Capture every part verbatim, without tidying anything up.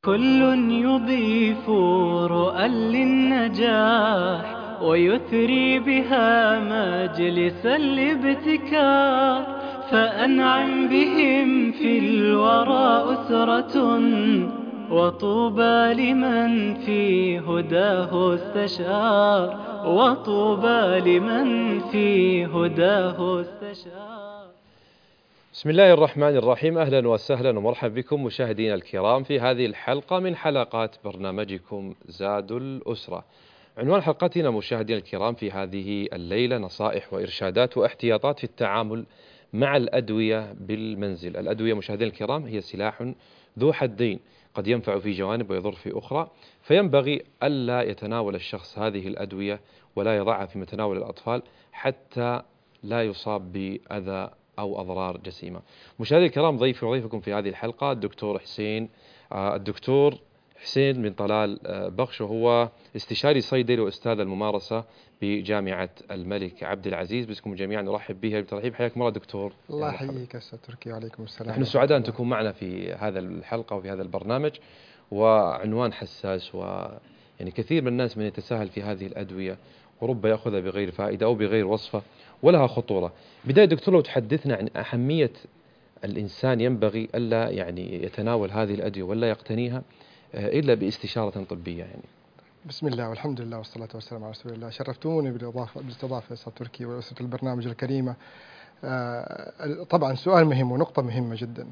كل يضيف رؤى للنجاح ويثري بها مجلس الابتكار، فأنعم بهم في الورى أسرة، وطوبى لمن في هداه استشار وطوبى لمن في هداه استشار. بسم الله الرحمن الرحيم. أهلا وسهلا ومرحبا بكم مشاهدينا الكرام في هذه الحلقة من حلقات برنامجكم زاد الأسرة. عنوان حلقتنا مشاهدينا الكرام في هذه الليلة نصائح وإرشادات واحتياطات في التعامل مع الأدوية بالمنزل. الأدوية مشاهدينا الكرام هي سلاح ذو حدين، قد ينفع في جوانب ويضر في أخرى، فينبغي ألا يتناول الشخص هذه الأدوية ولا يضعها في متناول الأطفال حتى لا يصاب بأذى أو أضرار جسيمة. مشاهدينا الكرام، ضيفي وضيفكم في هذه الحلقة الدكتور حسين الدكتور حسين بن طلال بخش، وهو استشاري صيدلي وأستاذ الممارسة بجامعة الملك عبد العزيز. بكم جميعا نرحب به بالترحيب. حياكم الله دكتور. الله يحييك أستاذ تركي، وعليكم السلام. نحن سعداء أن تكون معنا في هذا الحلقة وفي هذا البرنامج، وعنوان حساس، ويعني كثير من الناس من يتساهل في هذه الأدوية ورب يأخذها بغير فائدة أو بغير وصفة ولها خطورة. بداية دكتور، لو تحدثنا عن أهمية الإنسان ينبغي ألا يعني يتناول هذه الأدوية ولا يقتنيها إلا باستشارة طبية. يعني بسم الله والحمد لله والصلاة والسلام على رسول الله. شرفتوني بالإضافة بالاستضافة أستاذ تركي وأسرة البرنامج الكريمة. طبعا سؤال مهم ونقطة مهمة جدا.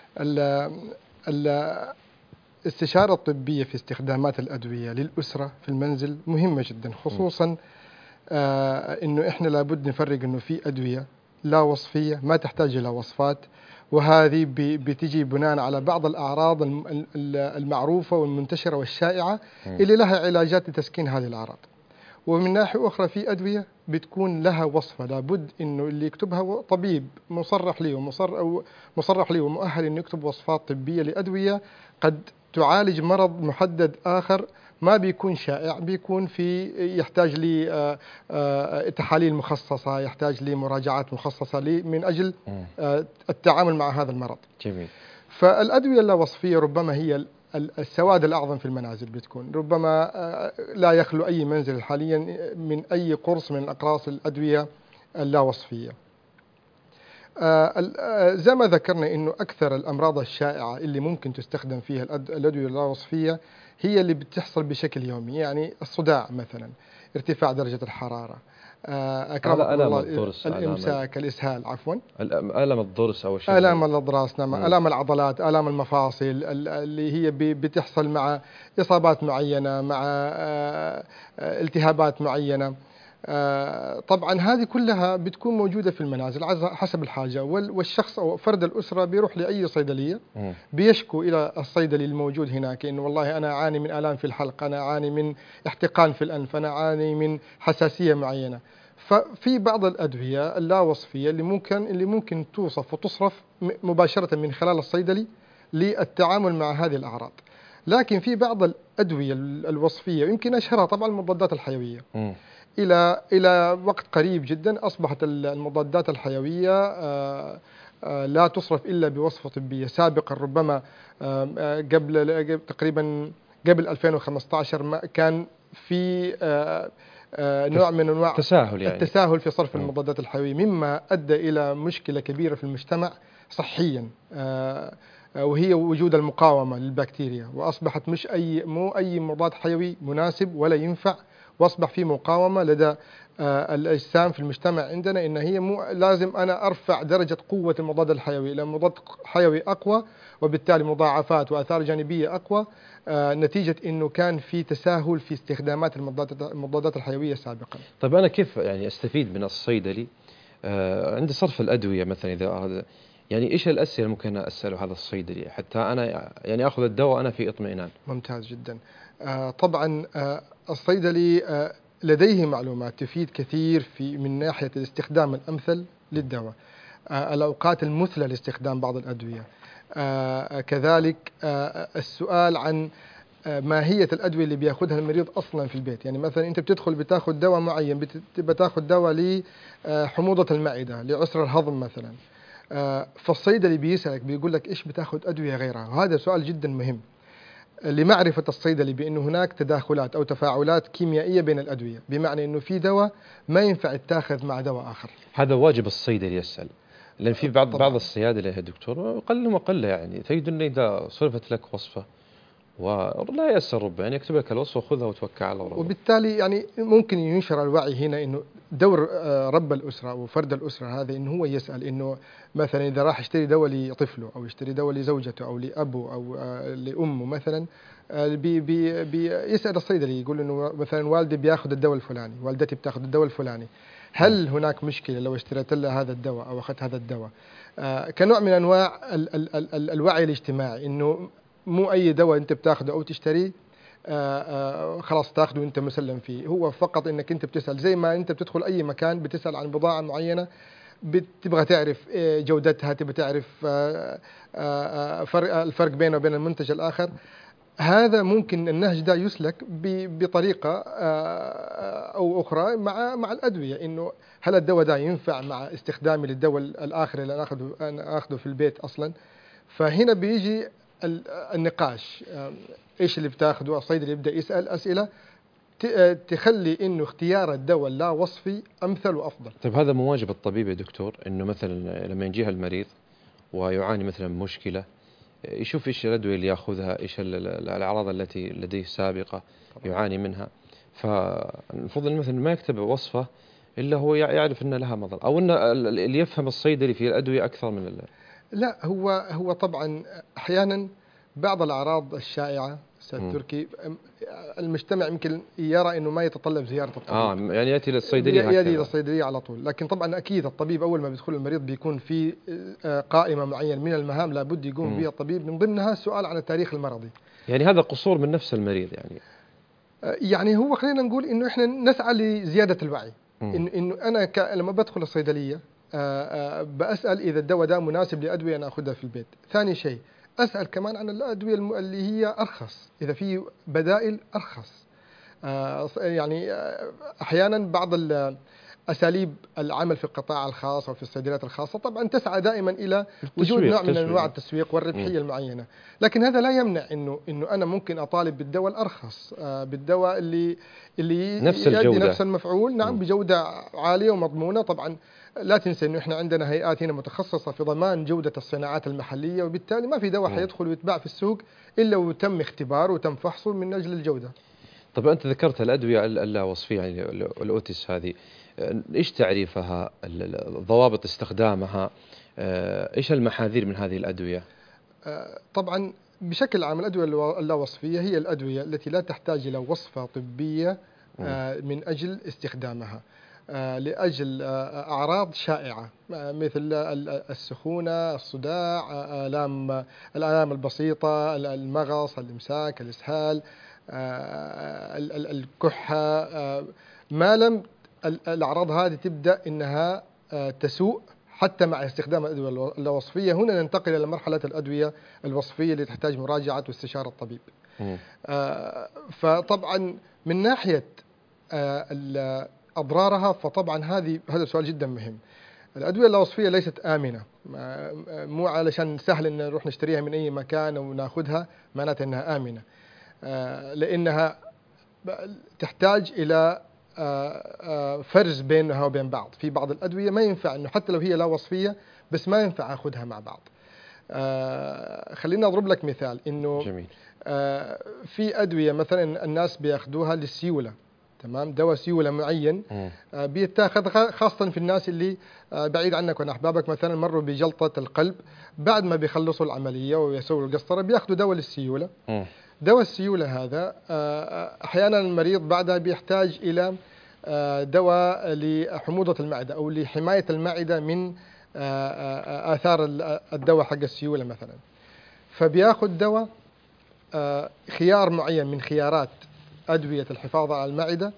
الاستشارة الطبية في استخدامات الأدوية للأسرة في المنزل مهمة جدا، خصوصا إنه إحنا لابد نفرق إنه في أدوية لا وصفية ما تحتاج إلى وصفات، وهذه بتجي بناء على بعض الأعراض المعروفة والمنتشرة والشائعة اللي لها علاجات لتسكين هذه الأعراض. ومن ناحية أخرى في أدوية بتكون لها وصفة، لابد إنه اللي يكتبها طبيب مصرح لي ومصرح أو مصرح لي ومؤهل إنه يكتب وصفات طبية لأدوية قد تعالج مرض محدد آخر ما بيكون شائع، بيكون في يحتاج لي تحاليل مخصصة، يحتاج لي مراجعات مخصصة لي من أجل التعامل مع هذا المرض. جميل. فالأدوية اللا وصفية ربما هي السواد الأعظم في المنازل، بتكون ربما لا يخلو أي منزل حاليا من أي قرص من أقراص الأدوية اللا وصفية. زي ما ذكرنا إنه أكثر الأمراض الشائعة اللي ممكن تستخدم فيها الأدوية اللا وصفية هي اللي بتحصل بشكل يومي، يعني الصداع مثلا، ارتفاع درجة الحرارة، أكرمكم الله، الإمساك، الإسهال، عفوا ألم الضرس أو شيء، آلام الأضراس، نعم، آلام العضلات، آلام المفاصل اللي هي بتحصل مع إصابات معينة، مع التهابات معينة. طبعا هذه كلها بتكون موجودة في المنازل حسب الحاجة، والشخص أو فرد الأسرة بيروح لأي صيدلية بيشكو إلى الصيدلي الموجود هناك إنه والله أنا أعاني من آلام في الحلق، أنا أعاني من احتقان في الأنف، أنا أعاني من حساسية معينة. ففي بعض الأدوية اللا وصفية اللي ممكن اللي ممكن توصف وتصرف مباشرة من خلال الصيدلي للتعامل مع هذه الأعراض. لكن في بعض الأدوية الوصفية يمكن أشهرها طبعا المضادات الحيوية. م. إلى إلى وقت قريب جدا أصبحت المضادات الحيوية لا تصرف إلا بوصفة طبية. سابقا ربما قبل تقريبا قبل ألفين وخمسة عشر كان في نوع من انواع التساهل، يعني التساهل في صرف المضادات الحيوية، مما ادى الى مشكله كبيره في المجتمع صحيا، وهي وجود المقاومه للبكتيريا، واصبحت مش اي مو اي مضاد حيوي مناسب ولا ينفع، واصبح في مقاومه لدى الاجسام في المجتمع عندنا ان هي مو لازم انا ارفع درجه قوه المضاد الحيوي الى مضاد حيوي اقوى، وبالتالي مضاعفات واثار جانبيه اقوى، نتيجة أنه كان في تساهل في استخدامات المضادات الحيوية سابقا. طيب أنا كيف يعني أستفيد من الصيدلي آه عند صرف الأدوية مثلا؟ إذا يعني إيش الأسئلة ممكن أسأله هذا الصيدلي حتى أنا يعني أخذ الدواء أنا في اطمئنان؟ ممتاز جدا. آه طبعا آه الصيدلي آه لديه معلومات تفيد كثير في من ناحية الاستخدام الأمثل للدواء، آه الأوقات المثلى لاستخدام بعض الأدوية، آه كذلك آه السؤال عن آه ماهية الأدوية اللي بياخدها المريض أصلا في البيت. يعني مثلا أنت بتدخل بتاخد دواء معين، بتاخد دواء لحموضة المعدة، لعسر الهضم مثلا، آه فالصيدلي بيسألك بيقول لك إيش بتاخد أدوية غيرها، وهذا سؤال جدا مهم. لمعرفة الصيدلي بأن هناك تداخلات أو تفاعلات كيميائية بين الأدوية، بمعنى أنه في دواء ما ينفع يتاخذ مع دواء آخر. هذا واجب الصيدلي يسأل، لأن في بعض طبعاً. بعض الصيادلة يا دكتور قل ما قل يعني تجد أن إذا صرفت لك وصفة ولا يسر ربما يعني يكتب لك الوصفة وخذها وتوكل على الله. وبالتالي يعني ممكن ينشر الوعي هنا انه دور آه، رب الاسره وفرد الاسره هذا انه هو يسال انه مثلا اذا راح يشتري دواء لطفله او يشتري دواء لزوجته او لابوه او آه، لامه مثلا، آه، بي بي بيسال الصيدلي يقول انه مثلا والدي بياخذ الدواء الفلاني، والدتي بتاخذ الدواء الفلاني، هل هناك مشكله لو اشتريت لها هذا الدواء او اخذت هذا الدواء؟ آه، كنوع من انواع ال ال ال ال الوعي الاجتماعي، انه مو اي دواء انت بتاخذه او تشتريه آه آه خلاص تاخذه وانت مسلم فيه، هو فقط انك انت بتسال زي ما انت بتدخل اي مكان بتسال عن بضاعه معينه، بتبغى تعرف جودتها، تبغى تعرف آه آه فرق الفرق بينه وبين المنتج الاخر. هذا ممكن النهج ده يسلك بطريقه آه او اخرى مع مع الادويه، انه هل الدواء ده ينفع مع استخدامي للدواء الاخر اللي انا اخذه انا اخذه في البيت اصلا. فهنا بيجي النقاش، ايش اللي بتاخذه، الصيدلي يبدا يسال اسئله تخلي انه اختيار الدواء اللا وصفي امثل وافضل. طيب هذا مو واجب الطبيب يا دكتور، انه مثلا لما يجيها المريض ويعاني مثلا من مشكله يشوف ايش الادويه اللي ياخذها، ايش الاعراض التي لديه سابقه يعاني منها، فالمفروض مثلا ما يكتب وصفه الا هو يعرف ان لها مضر، او ان اللي يفهم الصيدلي في الادويه اكثر من الله. لا، هو هو طبعا احيانا بعض الاعراض الشائعه استاذ تركي المجتمع يمكن يرى انه ما يتطلب زياره الطبيب. اه يعني ياتي للصيدليه هكذا. ياتي للصيدليه على طول، لكن طبعا اكيد الطبيب اول ما بيدخل المريض بيكون في قائمه معينه من المهام لابد يقوم بها الطبيب، من ضمنها السؤال عن التاريخ المرضي. يعني هذا قصور من نفس المريض يعني. يعني هو خلينا نقول انه احنا نسعى لزياده الوعي، انه انه انا ك... لما بدخل الصيدليه آآ آآ بسال اذا الدواء ده مناسب لادويه انا اخذها في البيت. ثاني شيء اسال كمان عن الادويه اللي هي ارخص، اذا في بدائل ارخص. يعني احيانا بعض اساليب العمل في القطاع الخاص او في الصيدليات الخاصه طبعا تسعى دائما الى وجود نوع من انواع التسويق والربحيه المعينه، لكن هذا لا يمنع انه انه انا ممكن اطالب بالدواء الارخص، بالدواء اللي اللي نفس يؤدي الجودة. نفس المفعول، نعم م. بجوده عاليه ومضمونه. طبعا لا تنسى انه احنا عندنا هيئات هنا متخصصه في ضمان جوده الصناعات المحليه، وبالتالي ما في دواء حيدخل ويتباع في السوق الا وتم اختباره وتم فحصه من اجل الجوده. طب انت ذكرت الادويه اللا وصفيه يعني الاوتس هذه، ايش تعريفها، ضوابط استخدامها، ايش المحاذير من هذه الادويه؟ طبعا بشكل عام الادويه اللا وصفيه هي الادويه التي لا تحتاج الى وصفه طبيه من اجل استخدامها لاجل اعراض شائعه مثل السخونه، الصداع، الام الالام البسيطه، المغص، الامساك، الاسهال، الكحه، ما لم الأعراض هذه تبدأ إنها تسوء حتى مع استخدام الأدوية اللاوصفية. هنا ننتقل إلى مرحلة الأدوية الوصفية اللي تحتاج مراجعة واستشارة الطبيب. آه فطبعا من ناحية آه أضرارها، فطبعا هذه هذا سؤال جدا مهم. الأدوية اللاوصفية ليست آمنة، مو علشان سهل إن نروح نشتريها من أي مكان أو ناخذها معناتها إنها آمنة، آه لأنها تحتاج إلى فرز بينها وبين بعض. في بعض الأدوية ما ينفع إنه حتى لو هي لا وصفية بس ما ينفع أخذها مع بعض. خلينا أضرب لك مثال إنه جميل. في أدوية مثلا الناس بياخذوها للسيولة، تمام، دواء سيولة معين بيتاخذ خاصة في الناس اللي بعيد عنك وعن أحبابك مثلا مروا بجلطة القلب، بعد ما بيخلصوا العملية ويسووا القسطرة بياخذوا دواء للسيولة. م. دواء السيولة هذا أحيانا المريض بعدها بيحتاج إلى دواء لحموضة المعدة أو لحماية المعدة من آثار الدواء حق السيولة مثلا، فبياخذ دواء خيار معين من خيارات أدوية الحفاظ على المعدة،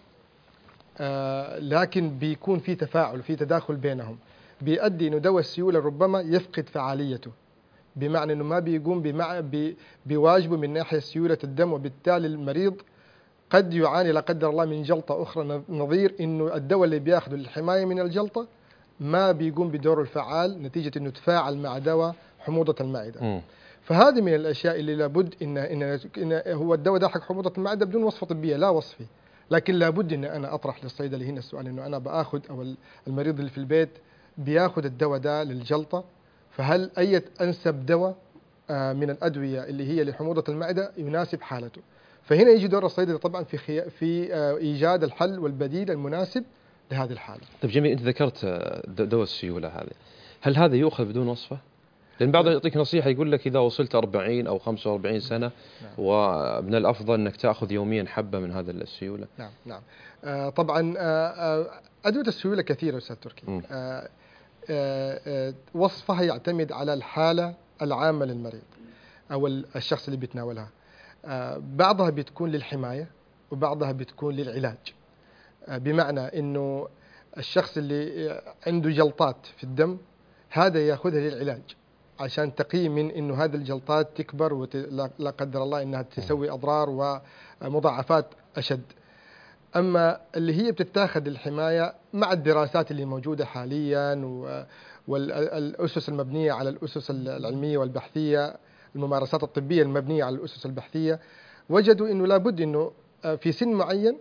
لكن بيكون في تفاعل في تداخل بينهم بيؤدي إنه دواء السيولة ربما يفقد فعاليته، بمعنى أنه ما بيقوم بمع بواجبه من ناحية سيولة الدم، وبالتالي المريض قد يعاني لا قدر الله من جلطة أخرى، نظير أنه الدواء اللي بياخذه للحماية من الجلطة ما بيقوم بدوره الفعال نتيجة أنه تفاعل مع دواء حموضة المعدة. م. فهذه من الاشياء اللي لابد ان ان, إن هو الدواء ده حق حموضه المعده بدون وصفه طبيه لا وصفي، لكن لابد ان انا اطرح للصيدلي هنا السؤال انه انا باخذ او المريض اللي في البيت بياخذ الدواء ده للجلطه، فهل اي انسب دواء من الادويه اللي هي لحموضه المعده يناسب حالته؟ فهنا يجي دور الصيدلي طبعا في خي... في ايجاد الحل والبديل المناسب لهذه الحاله. طيب جميل، انت ذكرت دواء السيوله هذه، هل هذا يؤخذ بدون وصفه؟ لان بعض يعطيك نصيحه يقول لك اذا وصلت أربعين او خمسة وأربعين سنه نعم. ومن الافضل انك تاخذ يوميا حبه من هذا السيوله. نعم نعم آه طبعا آه ادويه السيوله كثيره استاذ تركي. آه آه آه وصفها يعتمد على الحاله العامه للمريض او الشخص اللي بيتناولها. آه بعضها بتكون للحمايه وبعضها بتكون للعلاج. آه بمعنى انه الشخص اللي عنده جلطات في الدم هذا ياخذها للعلاج عشان تقي من انه هذه الجلطات تكبر ولا قدر الله انها تسوي اضرار ومضاعفات اشد. اما اللي هي بتتاخذ للحمايه مع الدراسات اللي موجوده حاليا والاسس المبنيه على الاسس العلميه والبحثيه، الممارسات الطبيه المبنيه على الاسس البحثيه، وجدوا انه لابد انه في سن معين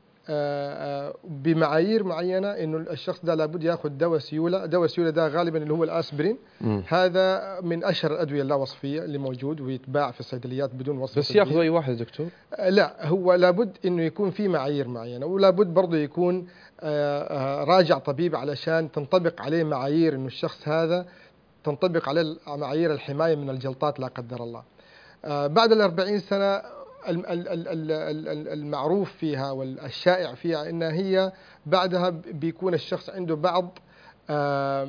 بمعايير معينه انه الشخص ده لابد ياخذ دواء سيوله، دواء السيوله ده غالبا اللي هو الاسبرين. م. هذا من اشهر الادويه اللاوصفيه اللي موجود ويتباع في الصيدليات بدون وصفه. بس ياخذ اي واحد دكتور؟ لا، هو لابد انه يكون في معايير معينه، ولابد برضه يكون راجع طبيب علشان تنطبق عليه معايير انه الشخص هذا تنطبق عليه معايير الحمايه من الجلطات لا قدر الله. بعد الأربعين سنه المعروف فيها والشائع فيها إن هي بعدها بيكون الشخص عنده بعض آآ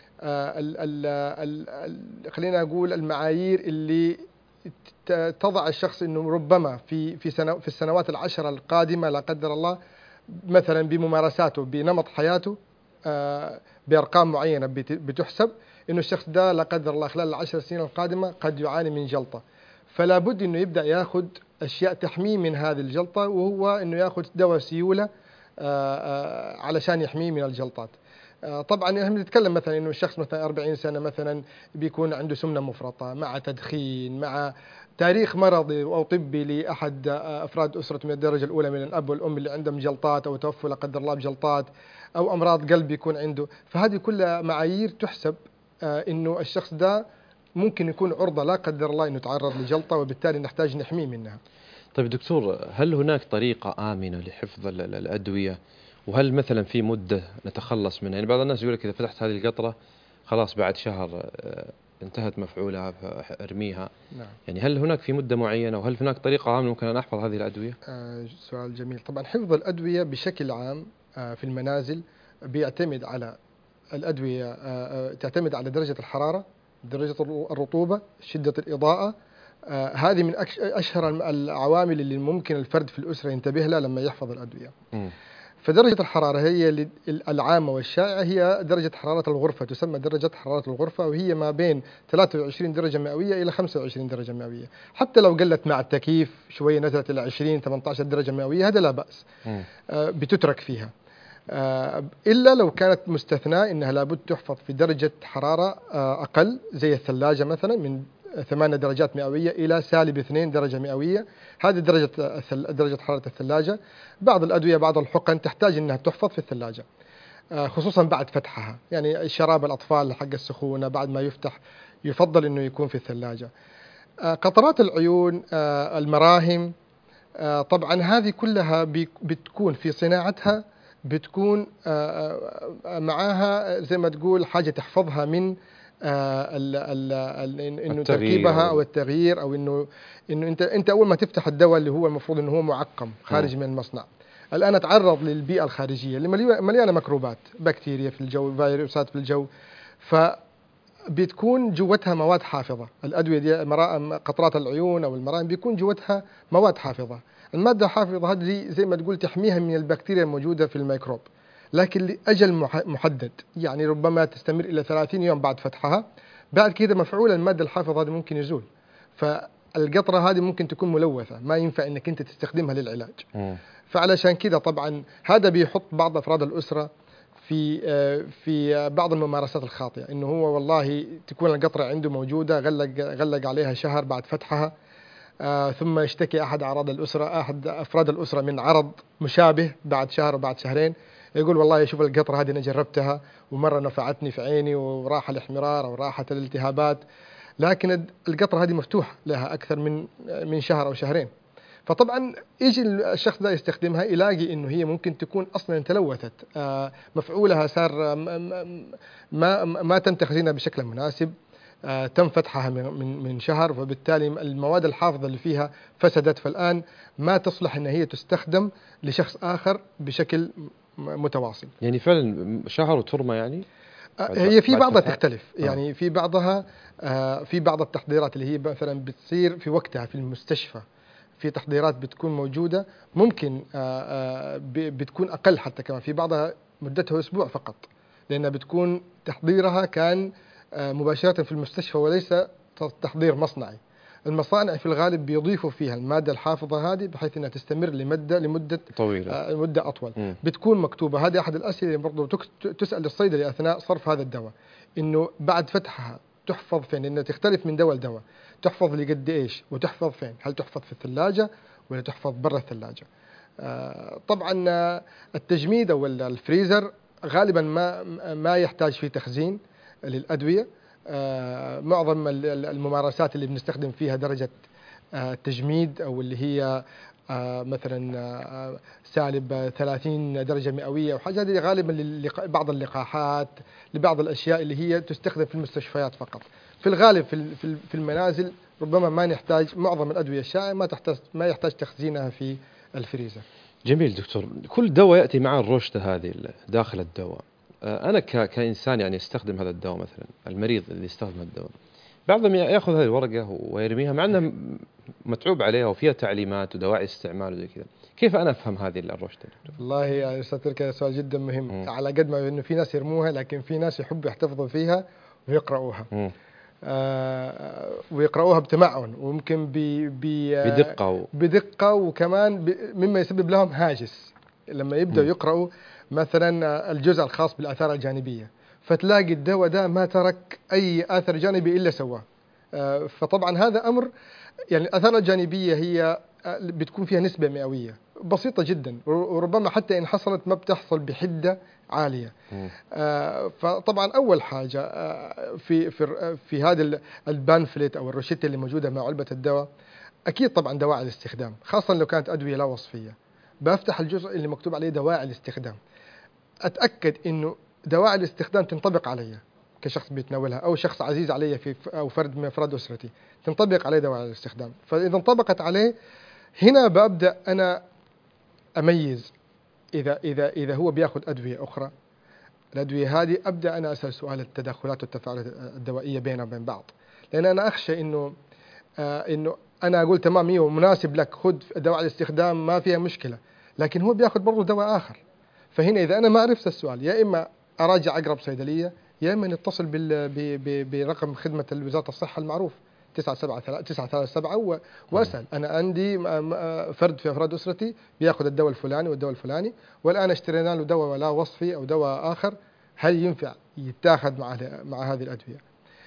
آآ خلينا أقول المعايير اللي تضع الشخص إنه ربما في في سنة في السنوات العشرة القادمة لا قدر الله مثلا بممارساته بنمط حياته بأرقام معينة بتحسب إنه الشخص ده لا قدر الله خلال العشر سنين القادمة قد يعاني من جلطة، فلا بد إنه يبدأ ياخذ أشياء تحميه من هذه الجلطة، وهو إنه ياخذ دواء سيولة علشان يحميه من الجلطات. طبعا احنا بنتكلم مثلا إنه الشخص مثلا أربعين سنة مثلا بيكون عنده سمنة مفرطة مع تدخين مع تاريخ مرضي أو طبي لأحد أفراد أسرة من الدرجة الأولى من الأب والأم اللي عندهم جلطات أو توفوا لا قدر الله بجلطات أو أمراض قلب يكون عنده، فهذه كلها معايير تحسب إنه الشخص ده ممكن يكون عرضة لا قدر الله إنه يتعرض لجلطة وبالتالي نحتاج نحميه منها. طيب دكتور، هل هناك طريقة آمنة لحفظ الأدوية؟ وهل مثلا في مدة نتخلص منها؟ يعني بعض الناس يقول لك إذا فتحت هذه القطرة خلاص بعد شهر انتهت مفعولها فارميها. نعم. يعني هل هناك في مدة معينة وهل هناك طريقة آمنة ممكن أن أحفظ هذه الأدوية؟ آه سؤال جميل. طبعا حفظ الأدوية بشكل عام آه في المنازل بيعتمد على الأدوية آه تعتمد على درجة الحرارة، درجة الرطوبة، شدة الإضاءة. آه هذه من أشهر العوامل اللي ممكن الفرد في الأسرة ينتبه لها لما يحفظ الأدوية. م. فدرجة الحرارة هي العامة والشائعة هي درجة حرارة الغرفة، تسمى درجة حرارة الغرفة، وهي ما بين ثلاثة وعشرين درجة مئوية إلى خمسة وعشرين درجة مئوية. حتى لو قلت مع التكييف شوية نزلت إلى عشرين ثمانية عشر درجة مئوية هذا لا بأس. آه بتترك فيها. آه إلا لو كانت مستثناة إنها لابد تحفظ في درجة حرارة آه أقل زي الثلاجة مثلا من ثمانية درجات مئوية إلى سالب اثنين درجة مئوية. هذه درجة درجة حرارة الثلاجة. بعض الأدوية بعض الحقن تحتاج أنها تحفظ في الثلاجة خصوصا بعد فتحها، يعني شراب الأطفال حق السخونة بعد ما يفتح يفضل أنه يكون في الثلاجة. قطرات العيون، المراهم، طبعا هذه كلها بتكون في صناعتها بتكون معاها زي ما تقول حاجة تحفظها من آه ال ال ال انه تركيبها او التغيير او انه انه انت انت اول ما تفتح الدواء اللي هو المفروض انه هو معقم خارج م. من المصنع، الان تعرض للبيئه الخارجيه اللي مليانه ميكروبات، بكتيريا في الجو، فيروسات في الجو، فبتكون جوتها مواد حافظه. الادويه دي قطرات العيون او المراهم بيكون جوتها مواد حافظه. الماده الحافظه هذه زي ما تقول تحميها من البكتيريا الموجوده في الميكروب، لكن لأجل محدد، يعني ربما تستمر إلى ثلاثين يوم بعد فتحها. بعد كده مفعول المادة الحافظة هذه ممكن يزول، فالقطرة هذه ممكن تكون ملوثة ما ينفع أنك أنت تستخدمها للعلاج. م. فعلشان كده طبعا هذا بيحط بعض أفراد الأسرة في في في بعض الممارسات الخاطئة، إنه هو والله تكون القطرة عنده موجودة، غلق غلق عليها شهر بعد فتحها، آه ثم يشتكي أحد أعراض الأسرة أحد أفراد الأسرة من عرض مشابه بعد شهر وبعد شهرين، يقول والله شوف القطرة هذه أنا جربتها ومرة نفعتني في عيني وراح الاحمرار أو راحت الالتهابات، لكن القطرة هذه مفتوحة لها أكثر من من شهر أو شهرين. فطبعا يجي الشخص ده يستخدمها يلاقي انه هي ممكن تكون اصلا تلوثت، آه مفعولها صار ما ما تم تخزينها بشكل مناسب، آه تم فتحها من من شهر، فبالتالي المواد الحافظه اللي فيها فسدت، فالان ما تصلح ان هي تستخدم لشخص اخر بشكل متواصل. يعني فعلا شهر وترمى يعني؟ هي في بعضها تختلف، يعني في بعضها آه في بعض التحضيرات اللي هي مثلا بتصير في وقتها في المستشفى، في تحضيرات بتكون موجودة ممكن بتكون أقل حتى كمان، في بعضها مدتها أسبوع فقط، لأنها بتكون تحضيرها كان مباشرة في المستشفى وليس تحضير مصنعي. المصانع في الغالب بيضيفوا فيها المادة الحافظة هذه بحيث أنها تستمر لمدة لمدة طويلة، مدة أطول. م. بتكون مكتوبة، هذه أحد الأسئلة اللي برضو تسأل الصيدلي أثناء صرف هذا الدواء، إنه بعد فتحها تحفظ فين، لأنها تختلف من دواء لدواء، تحفظ لقد إيش وتحفظ فين، هل تحفظ في الثلاجة ولا تحفظ برا الثلاجة. آه طبعا التجميد أو الفريزر غالبا ما ما يحتاج فيه تخزين للأدوية. آه معظم الممارسات اللي بنستخدم فيها درجة آه تجميد أو اللي هي آه مثلا آه سالب ثلاثين درجة مئوية وحاجة، هذه غالبا لبعض اللقاحات، لبعض الأشياء اللي هي تستخدم في المستشفيات فقط. في الغالب في في المنازل ربما ما نحتاج، معظم الأدوية الشائعة ما تحتاج ما يحتاج تخزينها في الفريزر. جميل دكتور. كل دواء يأتي مع الروشتة هذه داخل الدواء، أنا كإنسان يعني استخدم هذا الدواء، مثلا المريض اللي يستخدم الدواء بعضهم يأخذ هذه الورقة ويرميها مع أنها متعوب عليها وفيها تعليمات ودواعي استعمال وزي كذا، كيف أنا أفهم هذه الروشتة؟ والله يا أستاذ تركي سؤال جدا مهم. م. على قد ما إنه في ناس يرموها، لكن في ناس يحبوا يحتفظوا فيها ويقرأوها. م. آه ويقرأوها بتمعن وممكن بدقة و... بدقة وكمان مما يسبب لهم هاجس لما يبدأوا يقرأوا مثلا الجزء الخاص بالآثار الجانبية، فتلاقي الدواء ده ما ترك أي أثر جانبي إلا سواه. آه فطبعا هذا أمر، يعني الآثار الجانبية هي بتكون فيها نسبة مئوية بسيطة جدا، وربما حتى إن حصلت ما بتحصل بحدة عالية. آه فطبعا أول حاجة آه في في في هذا البانفلت أو الروشتة اللي موجودة مع علبة الدواء، أكيد طبعا دواعي الاستخدام، خاصة لو كانت أدوية لا وصفية، بفتح الجزء اللي مكتوب عليه دواعي الاستخدام، أتأكد إنه دواعي الاستخدام تنطبق علي كشخص بيتناولها أو شخص عزيز علي في أو فرد من أفراد أسرتي، تنطبق عليه دواعي الاستخدام. فإذا انطبقت عليه هنا ببدأ أنا أميز إذا إذا إذا هو بياخذ أدوية أخرى. الأدوية هذه أبدأ أنا أسأل سؤال التداخلات والتفاعلات الدوائية بينها وبين بعض، لأن أنا أخشى إنه آه إنه أنا أقول تمام هي مناسب لك خذ دواء الاستخدام ما فيها مشكلة، لكن هو بياخذ برضه دواء آخر. فهنا إذا أنا ما عرفت السؤال، يا إما أراجع أقرب صيدلية، يا إما نتصل برقم خدمة وزارة الصحة المعروف تسعة سبعة تسعة ثلاثة سبعة وأسأل أنا عندي فرد في أفراد أسرتي بياخذ الدواء الفلاني والدواء الفلاني، والآن اشترينا له دواء لا وصفي أو دواء آخر، هل ينفع يتاخذ مع مع هذه الأدوية؟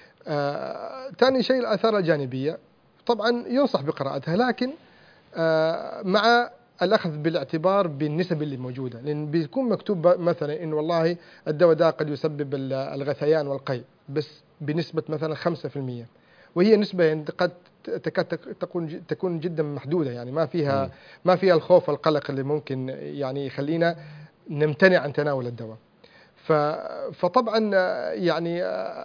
آه، ثاني شيء الآثار الجانبية، طبعا ينصح بقراءتها، لكن آه مع الأخذ بالاعتبار بالنسب اللي موجودة، لأن بيكون مكتوب مثلا إن والله الدواء ده قد يسبب الغثيان والقيء بس بنسبة مثلا خمسة في المية، وهي نسبة يعني قد تكاد تكون تكون جدا محدودة، يعني ما فيها ما فيها الخوف والقلق اللي ممكن يعني يخلينا نمتنع عن تناول الدواء. فطبعا يعني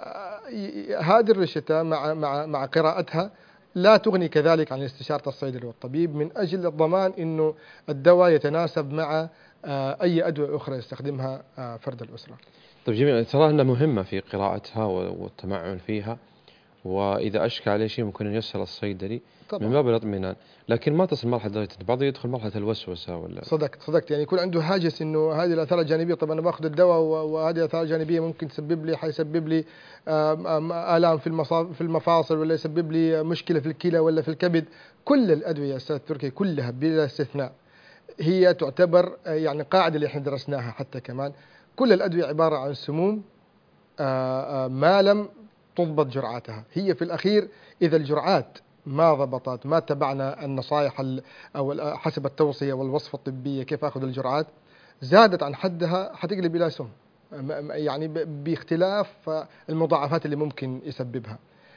هذه الروشتة مع مع مع قراءتها لا تغني كذلك عن استشارة الصيدلي والطبيب من أجل الضمان إنه الدواء يتناسب مع أي أدوية أخرى يستخدمها فرد الأسرة. طيب جميل، ترى أنها مهمة في قراءتها والتمعن فيها، وإذا أشكى عليه شيء ممكن أن يسأل الصيدلي طبعا من باب الاطمئنان، لكن ما تصل مرحلة بعض يدخل مرحلة الوسوسة ولا. صدقت صدقت يعني يكون عنده هاجس إنه هذه الآثار الجانبية، طبعا أنا باخذ الدواء وهذه الآثار الجانبية ممكن تسبب لي حيسبب لي آلام في في المفاصل، ولا يسبب لي مشكلة في الكلى ولا في الكبد. كل الأدوية أستاذ تركي كلها بلا استثناء هي تعتبر يعني قاعدة اللي احنا درسناها حتى كمان، كل الأدوية عبارة عن سموم آه، آه، ما لم تضبط جرعاتها. هي في الأخير إذا الجرعات ما ضبطت، ما تبعنا النصائح ال- أو ال- حسب التوصية والوصفة الطبية كيف أخذ الجرعات، زادت عن حدها حتقلب إلى سم، م- م- يعني ب- باختلاف آه، المضاعفات اللي ممكن يسببها.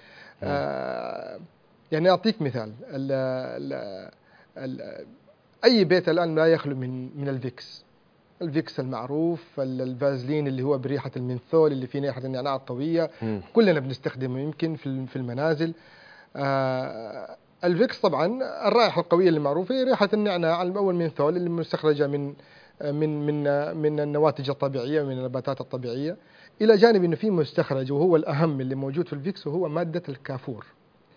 آه، يعني أعطيك مثال، ال ال ال أي بيت الآن لا يخلو من من الفيكس. الفيكس المعروف، ال- الفازلين اللي هو بريحة المنثول اللي فيه ريحة النعناع الطوية، مم. كلنا بنستخدمه يمكن في الم- في المنازل. آه، الفيكس طبعا الرائحة القوية اللي معروفة هي ريحة النعناع أو المنثول اللي مستخرجة من من من من النواتج الطبيعية ومن النباتات الطبيعية، إلى جانب إنه في مستخرج وهو الأهم اللي موجود في الفيكس وهو مادة الكافور.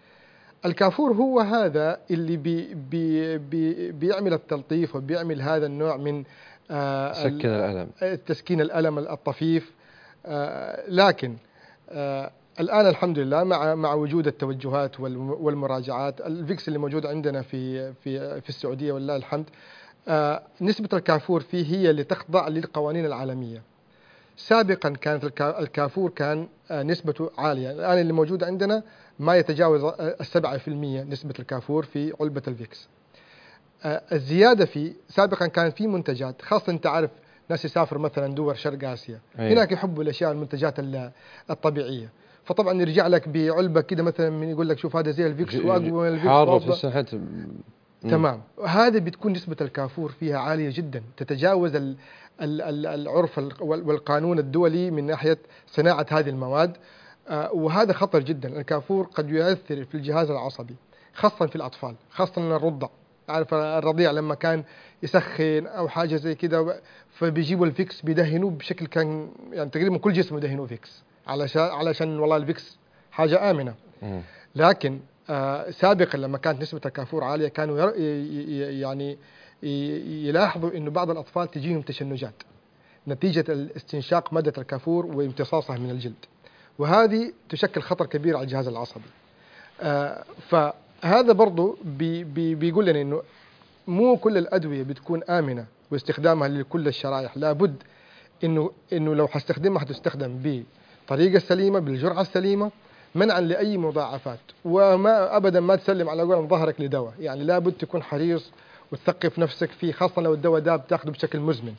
الكافور هو هذا اللي بي بي بي بيعمل التلطيف وبيعمل هذا النوع من آه، ال- سكن الألم. تسكين الألم الطفيف. آه، لكن آه، الآن الحمد لله مع مع وجود التوجهات والم- والمراجعات، الفيكس اللي موجود عندنا في في في السعودية ولله الحمد، آه، نسبة الكافور فيه هي اللي تخضع للقوانين العالمية. سابقا كانت الكا- الكافور كان آه، نسبته عالية، الآن اللي موجود عندنا ما يتجاوز آه، السبعة في المية نسبة الكافور في علبة الفيكس. آه، الزيادة فيه سابقا كانت في منتجات خاصة، أنت عارف ناس يسافر مثلا دول شرق آسيا، أيه. هناك يحبوا الأشياء المنتجات ال- الطبيعية، فطبعا يرجع لك بعلبة كده مثلا من يقول لك شوف هذا زي الفيكس ج- وأقوى ج- من الفيكس حارة وأفضل. تحسها حتى. مم. تمام، هذه بتكون نسبة الكافور فيها عالية جدا، تتجاوز ال- ال- ال- العرف ال- وال- والقانون الدولي من ناحية صناعة هذه المواد. آه، وهذا خطر جدا. الكافور قد يؤثر في الجهاز العصبي خاصة في الأطفال، خاصة الرضع. عارف الرضيع لما كان يسخن أو حاجة زي كده، فبيجيبوا الفيكس بيدهنوه بشكل كان يعني تقريبا كل جسمه يدهنوه فيكس، علشان علشان والله الفيكس حاجة آمنة. مم. لكن آه، سابقا لما كانت نسبة الكافور عالية كانوا ير- ي- ي- يعني ي- يلاحظوا إنه بعض الأطفال تجيهم تشنجات نتيجة الاستنشاق مادة الكافور وامتصاصها من الجلد، وهذه تشكل خطر كبير على الجهاز العصبي. آه، فهذا برضو بي بي بيقول لنا إنه مو كل الأدوية بتكون آمنة واستخدامها لكل الشرائح، لابد إنه إنه لو حستخدمها حتستخدم بالطريقة السليمة بالجرعة السليمة، منعا لأي مضاعفات، وما أبدا ما تسلم على قولهم ظهرك لدواء. يعني لابد تكون حريص وتثقف نفسك فيه، خاصة لو الدواء ده بتاخده بشكل مزمن.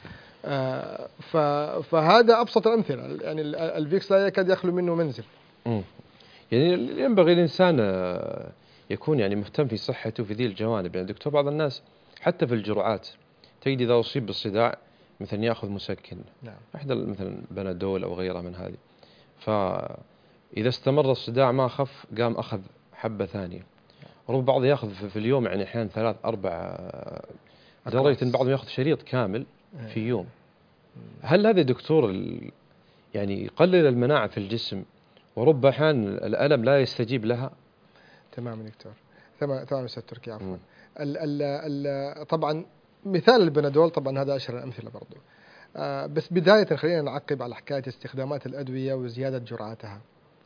آه، ف- فهذا أبسط الأمثلة، يعني ال- الفيكس لا يكاد يخلو منه منزل. مم. يعني ينبغي الإنسان آه، يكون يعني مهتم في صحته في ذي الجوانب. يعني دكتور، بعض الناس حتى في الجرعات تجد إذا أصيب بالصداع مثلا يأخذ مسكن، نعم. أحد مثلا بنادول أو غيره من هذه، فإذا استمر الصداع ما خف قام أخذ حبة ثانية. ربما بعض يأخذ في في اليوم يعني أحيانا ثلاث أربع آه، لدرجة أن بعضهم يأخذ شريط كامل في يوم. هل هذا دكتور ال- يعني يقلل المناعة في الجسم، ورب أحيان الألم لا يستجيب لها؟ تمام يا دكتور. تمام تمام أستاذ تركي، عفوا. مم. ال ال ال طبعا مثال البنادول طبعا هذا أشهر الأمثلة برضو. آه بس بداية خلينا نعقب على حكاية استخدامات الأدوية وزيادة جرعاتها.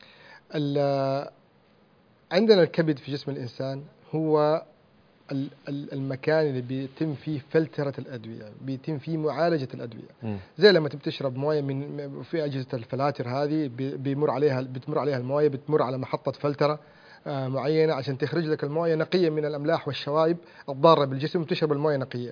ال- عندنا الكبد في جسم الإنسان هو ال- ال- المكان اللي بيتم فيه فلترة الأدوية، بيتم فيه معالجة الأدوية. مم. زي لما تبي تشرب مويه من في أجهزة الفلاتر هذه، بي- بيمر عليها بتمر عليها المويه، بتمر على محطة فلترة آه، معينة عشان تخرج لك المويه نقية من الأملاح والشوائب الضارة بالجسم، وتشرب المويه نقية.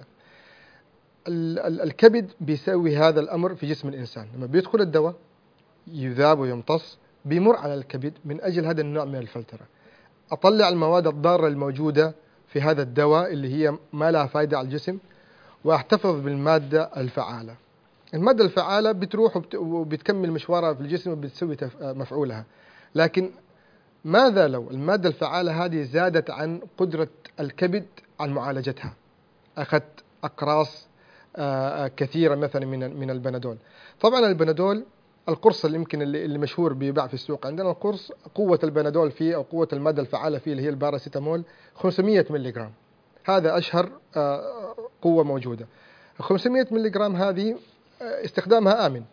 ال- ال- الكبد بيسوي هذا الأمر في جسم الإنسان. لما بيدخل الدواء يذاب ويمتص، بيمر على الكبد من أجل هذا النوع من الفلترة، أطلع المواد الضارة الموجودة في هذا الدواء اللي هي ما لها فائدة على الجسم، واحتفظ بالمادة الفعالة. المادة الفعالة بتروح وبت- وبتكمل مشوارها في الجسم وبتسوي تف- مفعولها. لكن ماذا لو المادة الفعالة هذه زادت عن قدرة الكبد عن معالجتها؟ أخذت أقراص آه، آه، كثيرة مثلا من من البنادول. طبعا البنادول القرص اللي يمكن اللي اللي مشهور بيباع في السوق عندنا، القرص قوة البنادول فيه أو قوة المادة الفعالة فيه اللي هي الباراسيتامول خمسمئة ملغ. هذا أشهر آه، قوة موجودة. خمسمئة ملغ هذه آه، استخدامها آمن.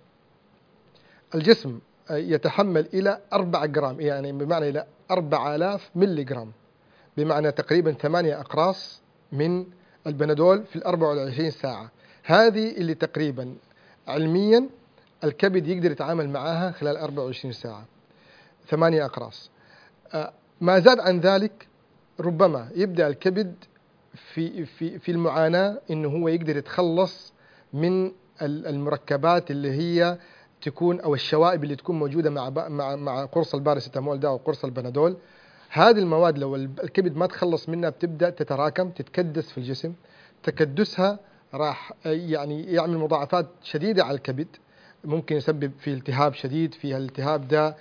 الجسم آه، يتحمل إلى أربعة جرام، يعني بمعنى إلى أربعة آلاف ملغ، بمعنى تقريبا ثمانية أقراص من البنادول في الأربع والعشرين ساعة. هذه اللي تقريبا علميا الكبد يقدر يتعامل معها خلال أربعة وعشرين ساعة، ثمانية أقراص. ما زاد عن ذلك ربما يبدأ الكبد في في في المعاناة إنه هو يقدر يتخلص من المركبات اللي هي تكون أو الشوائب اللي تكون موجودة مع مع مع قرص الباراسيتامول ده أو قرص البنادول. هذه المواد لو الكبد ما تخلص منها بتبدأ تتراكم، تتكدس في الجسم. تكدسها راح يعني يعمل مضاعفات شديدة على الكبد، ممكن يسبب في التهاب شديد. في الالتهاب ده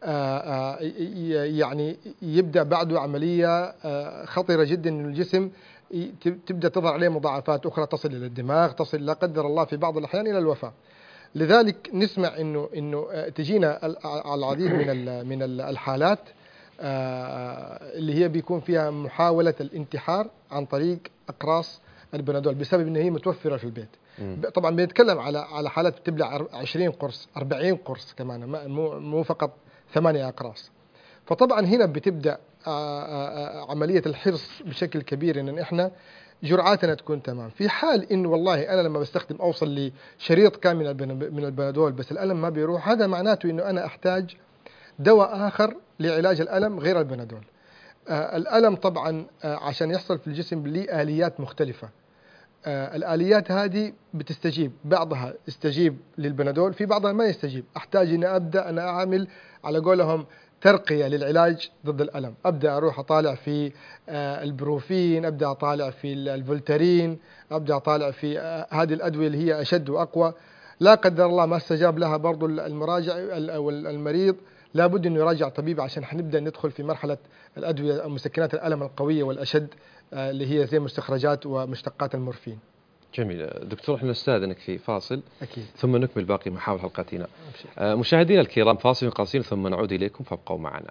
يعني يبدأ بعده عملية خطيرة جدا إن الجسم تبدأ تظهر عليه مضاعفات أخرى تصل إلى الدماغ، تصل لا قدر الله في بعض الأحيان إلى الوفاة. لذلك نسمع إنه إنه تجينا العديد من من الحالات اللي هي بيكون فيها محاولة الانتحار عن طريق أقراص البنادول بسبب إن هي متوفرة في البيت. طبعا بنتكلم على على حالات بتبلع عشرين قرص أربعين قرص كمان، مو مو فقط ثمانية أقراص. فطبعا هنا بتبدأ عملية الحرص بشكل كبير إن إحنا جرعاتنا تكون تمام. في حال إنه والله أنا لما بستخدم أوصل لشريط كامل من البنادول بس الألم ما بيروح، هذا معناته إنه أنا أحتاج دواء آخر لعلاج الألم غير البنادول. آه الألم طبعا آه عشان يحصل في الجسم ليه آليات مختلفة. آه الآليات هذه بتستجيب، بعضها يستجيب للبنادول، في بعضها ما يستجيب. أحتاج أن أبدأ أنا أعمل على قولهم ترقية للعلاج ضد الألم. أبدأ أروح أطالع في آه البروفين، أبدأ أطالع في الفولتارين، أبدأ أطالع في آه هذه الأدوية اللي هي أشد وأقوى. لا قدر الله ما استجاب لها برضو المراجع أو المريض، لابد أنه يراجع طبيب عشان حنبدأ ندخل في مرحلة الأدوية أو مسكنات الألم القوية والأشد اللي هي زي مستخرجات ومشتقات المورفين. جميل دكتور، احنا نستأذنك في فاصل أكيد. ثم نكمل باقي محاور حلقتنا. مشاهدينا الكرام فاصل قصير ثم نعود إليكم فابقوا معنا.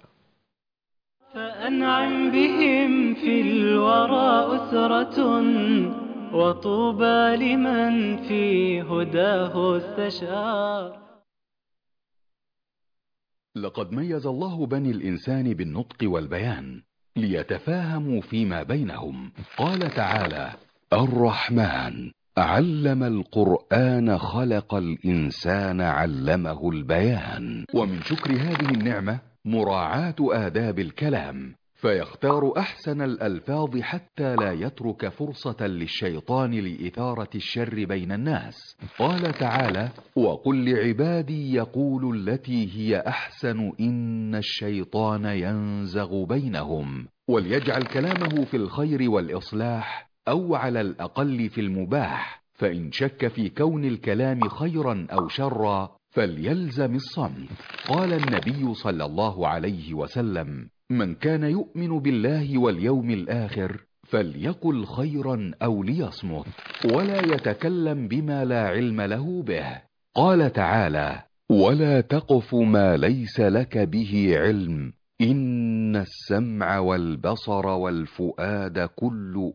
فأنعم بهم في الورى أسرة، وطوبى لمن في هداه استشار. لقد ميز الله بني الإنسان بالنطق والبيان ليتفاهموا فيما بينهم. قال تعالى: الرحمن علم القرآن خلق الإنسان علمه البيان. ومن شكر هذه النعمة مراعاة آداب الكلام، فيختار أحسن الألفاظ حتى لا يترك فرصة للشيطان لإثارة الشر بين الناس. قال تعالى: وقل لعبادي يقولوا التي هي أحسن إن الشيطان ينزغ بينهم. وليجعل كلامه في الخير والإصلاح أو على الأقل في المباح، فإن شك في كون الكلام خيرا أو شرا فليلزم الصمت. قال النبي صلى الله عليه وسلم: من كان يؤمن بالله واليوم الآخر فليقل خيرا أو ليصمت، ولا يتكلم بما لا علم له به. قال تعالى: ولا تقف ما ليس لك به علم إن السمع والبصر والفؤاد كل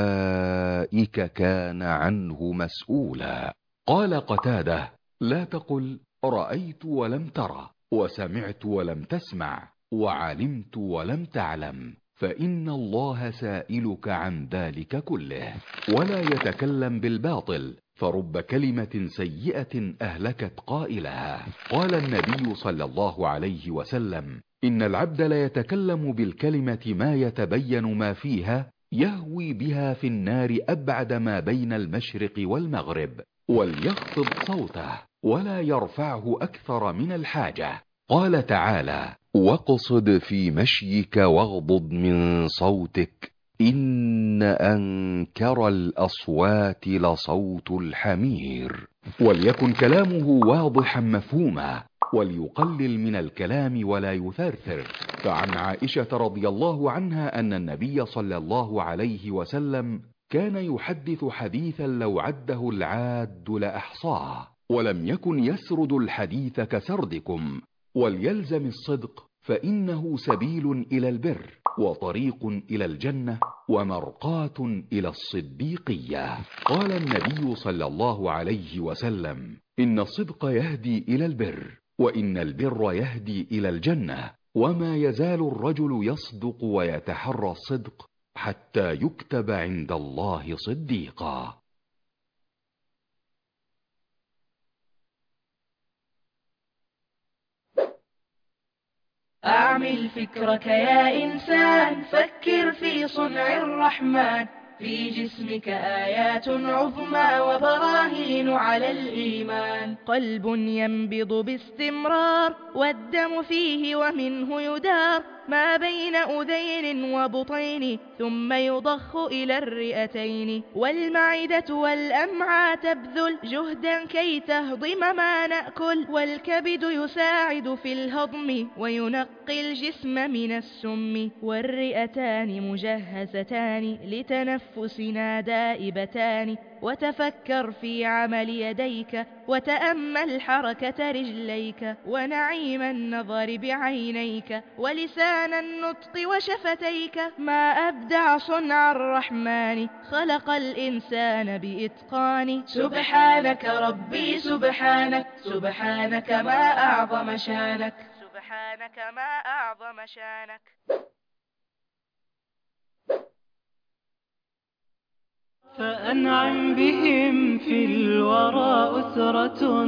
أولئك كان عنه مسؤولا. قال قتادة: لا تقل رأيت ولم ترى، وسمعت ولم تسمع، وعلمت ولم تعلم، فإن الله سائلك عن ذلك كله. ولا يتكلم بالباطل، فرب كلمة سيئة أهلكت قائلها. قال النبي صلى الله عليه وسلم: إن العبد لا يتكلم بالكلمة ما يتبين ما فيها يهوي بها في النار أبعد ما بين المشرق والمغرب، وليخفض صوته ولا يرفعه أكثر من الحاجة. قال تعالى: واقصد في مشيك واغضض من صوتك إن أنكر الأصوات لصوت الحمير. وليكن كلامه واضحا مفهوما، وليقلل من الكلام ولا يثرثر. فعن عائشة رضي الله عنها أن النبي صلى الله عليه وسلم كان يحدث حديثا لو عده العاد لأحصاه، ولم يكن يسرد الحديث كسردكم. وليلزم الصدق، فإنه سبيل إلى البر، وطريق إلى الجنة، ومرقاة إلى الصديقية. قال النبي صلى الله عليه وسلم: إن الصدق يهدي إلى البر، وإن البر يهدي إلى الجنة، وما يزال الرجل يصدق ويتحرى الصدق حتى يكتب عند الله صديقا. أعمل فكرك يا إنسان، فكر في صنع الرحمن، في جسمك آيات عظمى وبراهين على الإيمان. قلب ينبض باستمرار والدم فيه ومنه يدار، ما بين أذين وبطين ثم يضخ إلى الرئتين. والمعدة والأمعاء تبذل جهدا كي تهضم ما نأكل، والكبد يساعد في الهضم وينقي الجسم من السم. والرئتان مجهزتان لتنفسنا دائبتان، وتفكر في عمل يديك وتأمل حركة رجليك، ونعيم النظر بعينيك ولسان النطق وشفتيك. ما أبدع صنع الرحمن، خلق الإنسان بإتقان. سبحانك ربي سبحانك، سبحانك ما أعظم شانك، سبحانك ما أعظم شانك. فأنعم بهم في الورى أسرة،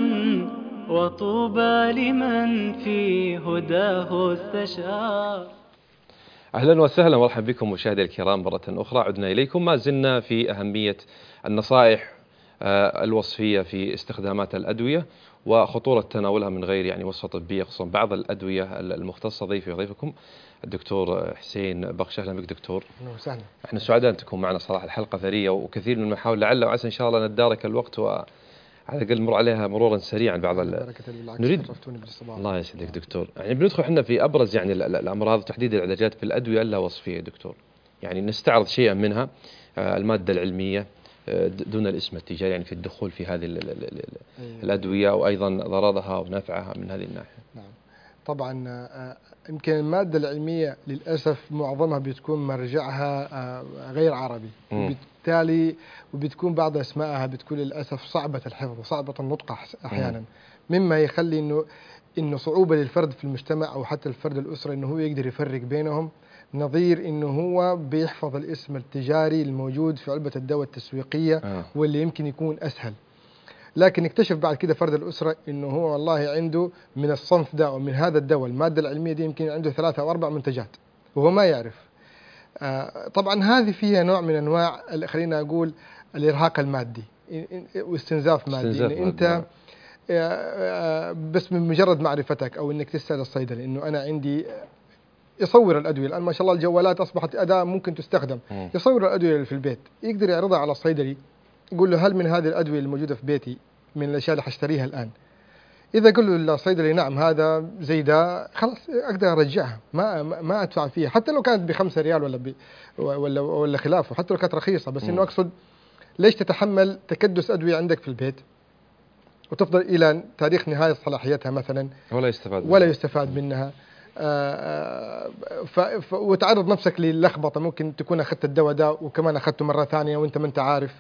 وطوبى لمن في هداه استشار. أهلا وسهلا ومرحبا بكم مشاهدي الكرام مرة أخرى، عدنا إليكم. ما زلنا في أهمية النصائح الوصفية في استخدامات الأدوية وخطورة تناولها من غير يعني وصفة طبية، خصوصا بعض الأدوية المختصة. ضيفي وضيفكم الدكتور حسين بخش. أهلا بك دكتور. أهلا وسهلا. احنا سعداء أن تكون معنا صراحة. الحلقة ثرية وكثير من المحاور، لعل وعسى إن شاء الله ندارك الوقت وعلى الأقل نمر عليها مرورا سريعا. بعض نريد الله يسعدك دكتور. يعني بندخل احنا في أبرز يعني الأمراض وتحديد العلاجات في الأدوية اللاوصفية دكتور. يعني نستعرض شيئا منها، المادة العلمية دون الاسم التجاري، يعني في الدخول في هذه الأدوية وأيضا ضررها ونفعها من هذه الناحية. نعم طبعا. يمكن المادة العلمية للأسف معظمها بتكون مرجعها غير عربي، وبالتالي وبتكون بعض أسمائها بتكون للأسف صعبة الحفظ وصعبة النطق أحيانا، مما يخلي إنه إنه صعوبة للفرد في المجتمع أو حتى الفرد الأسري إنه هو يقدر يفرق بينهم، نظير إنه هو بيحفظ الاسم التجاري الموجود في علبة الدواء التسويقية آه. واللي يمكن يكون أسهل. لكن اكتشف بعد كده فرد الأسرة إنه هو والله عنده من الصنف ده ومن هذا الدواء المادة العلمية دي يمكن عنده ثلاثة أو أربع منتجات وهو ما يعرف. آه طبعا هذه فيها نوع من أنواع خلينا أقول الإرهاق المادي واستنزاف مادي. استنزاف إن أنت آه آه بس من مجرد معرفتك أو إنك تسأل الصيدلي إنه أنا عندي، يصور الأدوية الآن ما شاء الله الجوالات أصبحت أداة ممكن تستخدم، يصور الأدوية اللي في البيت، يقدر يعرضها على الصيدلي، يقول له هل من هذه الأدوية الموجودة في بيتي من الأشياء اللي حشتريها الآن؟ إذا قال له الصيدلي نعم هذا زي ده، خلاص أقدر أرجعها، ما ما أدفع فيها حتى لو كانت بخمسة ريال ولا ب ولا ولا خلافه، حتى لو كانت رخيصة. بس إنه أقصد ليش تتحمل تكدس أدوية عندك في البيت وتفضل إلى تاريخ نهاية صلاحيتها مثلا ولا يستفاد ولا يستفاد منها. ف... ف... وتعرض نفسك للخبطة، ممكن تكون أخذت الدواء ده وكمان أخذته مرة ثانية وأنت ما أنت عارف.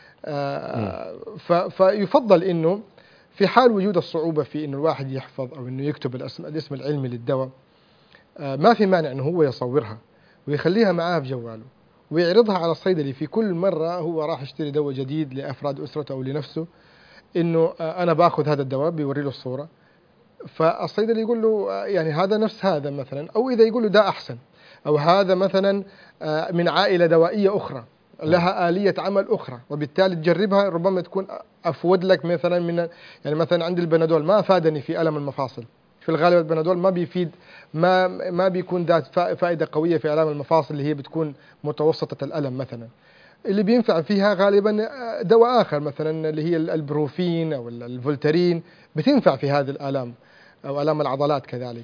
ف... فيفضل إنه في حال وجود الصعوبة في إنه الواحد يحفظ أو إنه يكتب الاسم, الاسم العلمي للدواء، ما في مانع إنه هو يصورها ويخليها معاه في جواله ويعرضها على الصيدلي في كل مرة هو راح يشتري دواء جديد لأفراد أسرته أو لنفسه، إنه أنا بأخذ هذا الدواء، بيوري له الصورة، فالصيدلي يقول له يعني هذا نفس هذا مثلا، أو إذا يقول له ده أحسن، أو هذا مثلا من عائلة دوائية أخرى لها آلية عمل أخرى، وبالتالي تجربها ربما تكون أفود لك مثلا من يعني مثلا عندي البنادول ما أفادني في ألم المفاصل، في الغالب البنادول ما بيفيد، ما ما بيكون ذات فائدة قوية في آلام المفاصل اللي هي بتكون متوسطة الألم مثلا. اللي بينفع فيها غالبا دواء آخر مثلا اللي هي البروفين أو الفولترين، بتنفع في هذه الآلام أو آلام العضلات كذلك.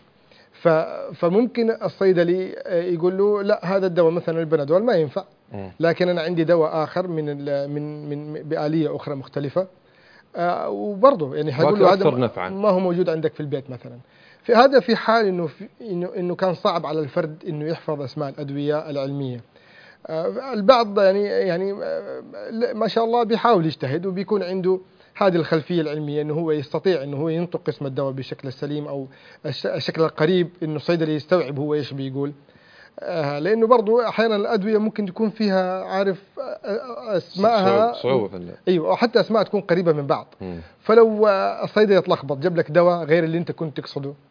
فممكن الصيدلي يقول له لا هذا الدواء مثلا البنادول ما ينفع، لكن أنا عندي دواء آخر من من من بآلية أخرى مختلفة وبرضه يعني هيقول له هذا ما هو موجود عندك في البيت مثلا. في هذا في حال إنه إنه إنه كان صعب على الفرد إنه يحفظ أسماء الأدوية العلمية. البعض يعني يعني ما شاء الله بيحاول يجتهد وبيكون عنده هذه الخلفية العلمية إنه هو يستطيع إنه هو ينطق اسم الدواء بشكل سليم أو الشكل القريب إنه الصيدلي يستوعب هو إيش بيقول. لأنه برضو أحيانا الأدوية ممكن تكون فيها عارف أسماءها صعوبة في أيوة، أو حتى أسماء تكون قريبة من بعض. م. فلو الصيدلي يتلخبط جاب لك دواء غير اللي أنت كنت تقصده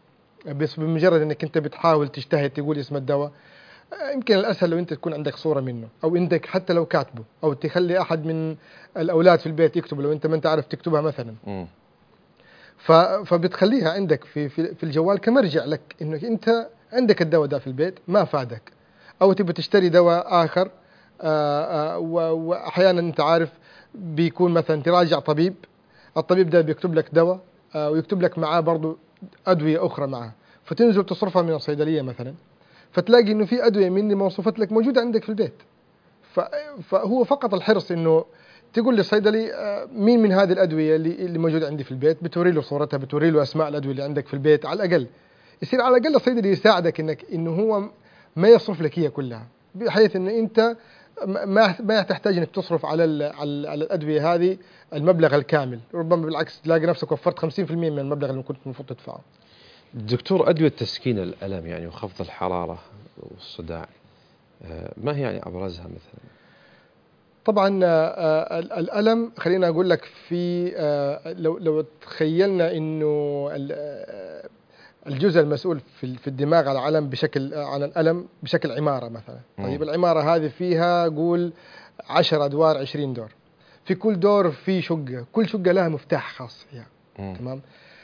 بس بمجرد انك انت بتحاول تجتهد تقول اسم الدواء، يمكن الاسهل لو انت تكون عندك صوره منه، او عندك حتى لو كاتبه، او تخلي احد من الاولاد في البيت يكتب لو انت ما انت عارف تكتبها مثلا. مم. ف- فبتخليها عندك في في في الجوال كمرجع لك، انك انت عندك الدواء ده في البيت ما فادك، او تبي تشتري دواء اخر. آه، آه، و- واحيانا انت عارف بيكون مثلا تراجع طبيب، الطبيب ده بيكتب لك دواء، آه، ويكتب لك معاه برضو ادويه اخرى معاه، فتنزل تصرفها من الصيدليه مثلا، فتلاقي انه في ادويه من اللي موصوفت لك موجوده عندك في البيت. ف- فهو فقط الحرص انه تقول للصيدلي آه، مين من هذه الادويه اللي اللي موجوده عندي في البيت، بتوري له صورتها، بتوري له اسماء الادويه اللي عندك في البيت على الاقل. يصير على الاقل الصيدلي يساعدك انك انه هو ما يصرف لك هي كلها، بحيث ان انت ما ما تحتاج انك تصرف على ال- على, ال- على الادويه هذه المبلغ الكامل، ربما بالعكس تلاقي نفسك وفرت خمسين بالمئة من المبلغ اللي كنت المفروض تدفعه. دكتور، أدوية تسكين الألم يعني وخفض الحرارة والصداع، آه، ما هي يعني أبرزها مثلا؟ طبعا آه، آه، الألم خلينا أقول لك في آه، لو لو تخيلنا إنه ال- آه، الجزء المسؤول في في الدماغ على الألم بشكل عن الألم بشكل عمارة مثلا. طيب مم. العمارة هذه فيها قول عشر أدوار عشرين دور، في كل دور في شقة، كل شقة لها مفتاح خاص فيها. مم. تمام.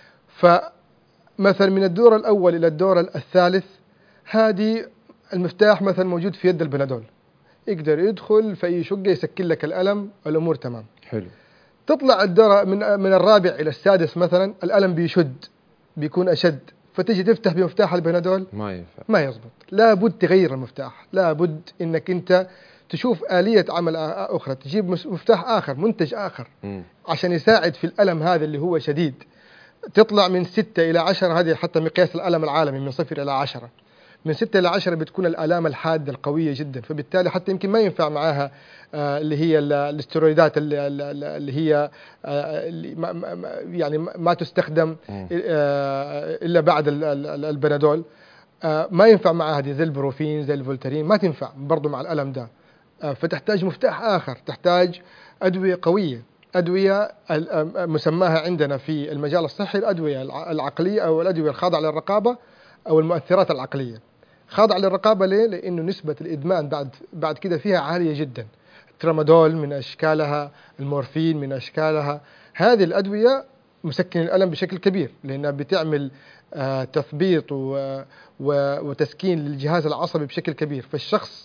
فمثلا من الدور الأول إلى الدور الثالث، هذه المفتاح مثلا موجود في يد البنادول، يقدر يدخل في أي شقة يسكن لك الألم، الأمور تمام. حلو. تطلع الدرة من من الرابع إلى السادس مثلا، الألم بيشد، بيكون أشد، فتجي تفتح بمفتاح البنادول ما ينفع. ما يزبط، لابد تغير المفتاح، لابد إنك أنت تشوف آلية عمل آ- أخرى، تجيب مس- مفتاح آخر، منتج آخر مم. عشان يساعد في الألم هذا اللي هو شديد. تطلع من ستة إلى عشرة، هذه حتى مقياس الألم العالمي من صفر إلى عشرة، من ستة إلى عشرة بتكون الآلام الحادة القوية جدا، فبالتالي حتى يمكن ما ينفع معاها آه، اللي هي ال- الاسترويدات اللي, اللي هي آه، اللي ما ما- ما- يعني ما ما تستخدم مم. آه، إلا بعد ال- ال- البنادول. آه، ما ينفع معها هذه زي البروفين زي الفولترين، ما تنفع برضو مع الألم ده. آه، فتحتاج مفتاح آخر، تحتاج أدوية قوية، أدوية ال- آه، مسماها عندنا في المجال الصحي الأدوية الع- العقلية، أو الأدوية الخاضعة للرقابة، أو المؤثرات العقلية. خاضعة للرقابة ليه؟ لأنه نسبة الإدمان بعد بعد كده فيها عالية جدا. الترامادول من أشكالها، المورفين من أشكالها، هذه الأدوية مسكن الألم بشكل كبير، لأنها بتعمل آه، تثبيط و- و- وتسكين للجهاز العصبي بشكل كبير، فالشخص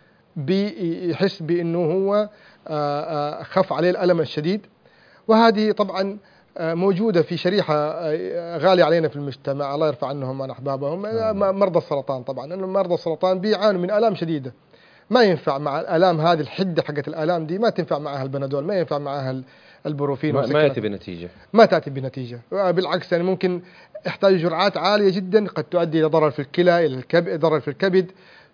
بيحس بأنه هو آه، آه، خف عليه الألم الشديد. وهذه طبعا آه، موجودة في شريحة آه، غالية علينا في المجتمع، الله يرفع عنهم عن أحبابهم، آه، مرضى السرطان. طبعا لأن مرضى السرطان بيعانوا من آلام شديدة، ما ينفع مع الآلام هذه، الحدة حقت الآلام دي ما تنفع معها البنادول، ما ينفع معها ال- البروفين ما, ما والسكرات. يأتي بنتيجة. ما تأتي بنتيجة، بالعكس يعني ممكن يحتاج جرعات عالية جدا، قد تؤدي إلى ضرر في الكلى، إلى الكبد، ضرر في الكبد.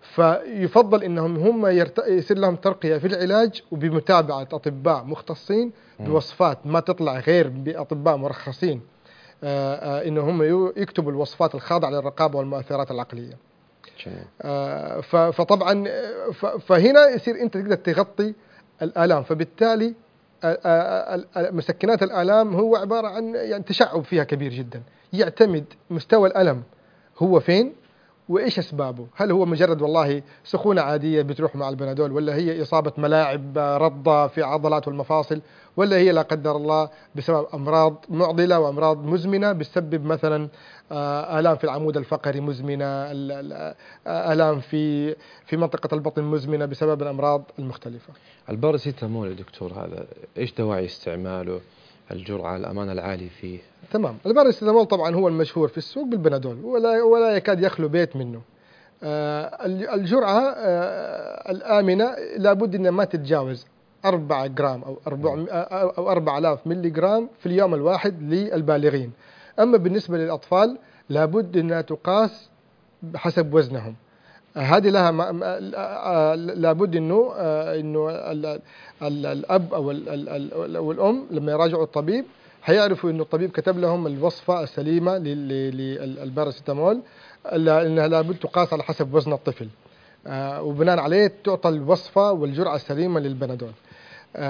فيفضل انهم هم يرت... يصير لهم ترقية في العلاج، وبمتابعة اطباء مختصين بوصفات ما تطلع غير باطباء مرخصين، آه، آه، انه هم يو- يكتبوا الوصفات الخاضعة للرقابة والمؤثرات العقلية. جميل. آه، ف- فطبعا آه، ف- فهنا يصير انت تقدر تغطي الآلام. فبالتالي آه، آه، آه، مسكنات الآلام هو عبارة عن يعني تشعب فيها كبير جدا، يعتمد مستوى الألم هو فين وإيش أسبابه. هل هو مجرد والله سخونة عادية بتروح مع البنادول، ولا هي إصابة ملاعب آه، رضة في عضلات والمفاصل، ولا هي لا قدر الله بسبب أمراض معضلة وأمراض مزمنة بتسبب مثلا آه، آلام في العمود الفقري مزمنة، ال- ال- آه، آلام في في منطقة البطن مزمنة بسبب الأمراض المختلفة. الباراسيتامول يا دكتور، هذا إيش دواعي استعماله؟ الجرعة، الأمان العالي فيه؟ تمام. الباراسيتامول طبعا هو المشهور في السوق بالبنادول، ولا ولا يكاد يخلو بيت منه. آه، الجرعة آه، الآمنة لابد أنها ما تتجاوز أربعة جرام أو أربعمائة أو أربعة آلاف ملي جرام في اليوم الواحد للبالغين. أما بالنسبة للأطفال لابد أنها تقاس بحسب وزنهم. آه، هذه لها ما- ما- آه، لابد انه آه، انه ال- ال- الاب او ال- ال- ال- أو الام لما يراجعوا الطبيب حيعرفوا انه الطبيب كتب لهم الوصفه السليمه للباراسيتامول، انها لابد تقاس على حسب وزن الطفل، آه، وبناء عليه تعطى الوصفه والجرعه السليمه للبنادول.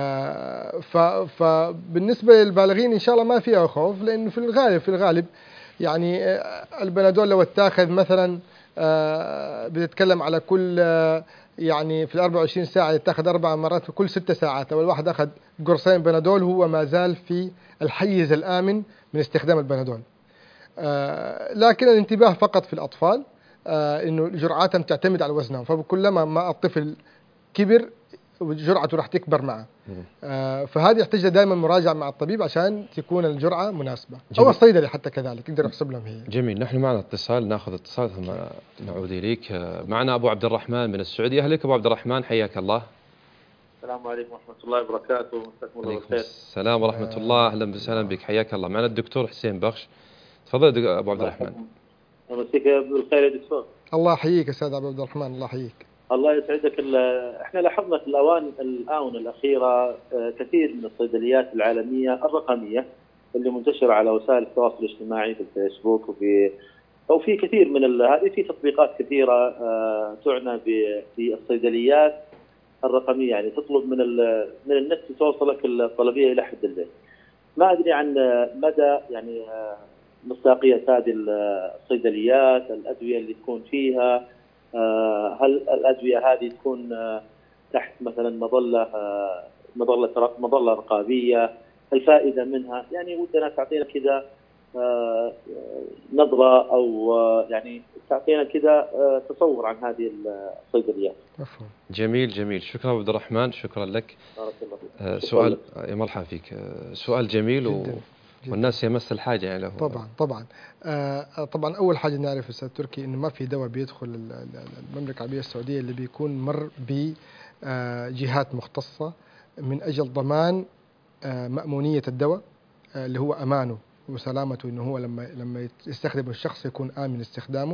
آه، ف- فبالنسبه للبالغين ان شاء الله ما فيها خوف، لانه في الغالب في الغالب يعني البنادول لو اتاخذ مثلا بنتكلم على كل يعني في ال أربعة وعشرين ساعة يتاخذ أربع مرات في كل ست ساعات، لو الواحد أخذ قرصين بنادول هو ما زال في الحيز الآمن من استخدام البنادول. لكن الانتباه فقط في الأطفال إنه جرعاتهم تعتمد على وزنهم، فكلما ما الطفل كبر جرعته راح تكبر معه. آه فهذه يحتاج دائما مراجعة مع الطبيب عشان تكون الجرعة مناسبة. جميل. أو الصيدلي حتى كذلك يقدر يحسب لهم هي. جميل. نحن معنا اتصال، ناخذ اتصال ثم نعود إليك. معنا أبو عبد الرحمن من السعودية. أهلك أبو عبد الرحمن، حياك الله. السلام عليكم ورحمة الله وبركاته. مساكم الله بالخير. السلام ورحمة الله، أهلا وسهلا بك، حياك الله. معنا الدكتور حسين بخش. تفضل أبو عبد الرحمن. مساك بالخير يا دكتور. الله يحييك يا سيد أبو عبد الرحمن، الله يحييك. الله يسعدك. احنا لاحظنا في الاوان الاونه الاخيره كثير من الصيدليات العالميه الرقميه اللي منتشره على وسائل التواصل الاجتماعي في الفيسبوك وفي او في كثير من هذه في تطبيقات كثيره تعنى بالصيدليات الرقميه، يعني تطلب من من النت توصلك الطلبيه الى حد البيت. ما ادري عن مدى يعني مصداقيه هذه الصيدليات، الادويه اللي تكون فيها، هل الأدوية هذه تكون تحت مثلا مظلة مظلة مظلة رقابية؟ الفائدة منها يعني ودنا تعطينا كذا نظرة أو يعني تعطينا كذا تصور عن هذه الصيدليات. جميل جميل، شكرا عبد الرحمن، شكرا لك. بارك الله فيك. سؤال يا مرحبا فيك، سؤال جميل و... والناس يمس الحاجة يعني له. طبعا طبعا آه طبعا أول حاجة نعرف أستاذ تركي إنه ما في دواء بيدخل المملكة العربية السعودية اللي بيكون مر بجهات مختصة من أجل ضمان آه مأمونية الدواء، آه اللي هو أمانه وسلامته، إنه هو لما لما يستخدمه الشخص يكون آمن استخدامه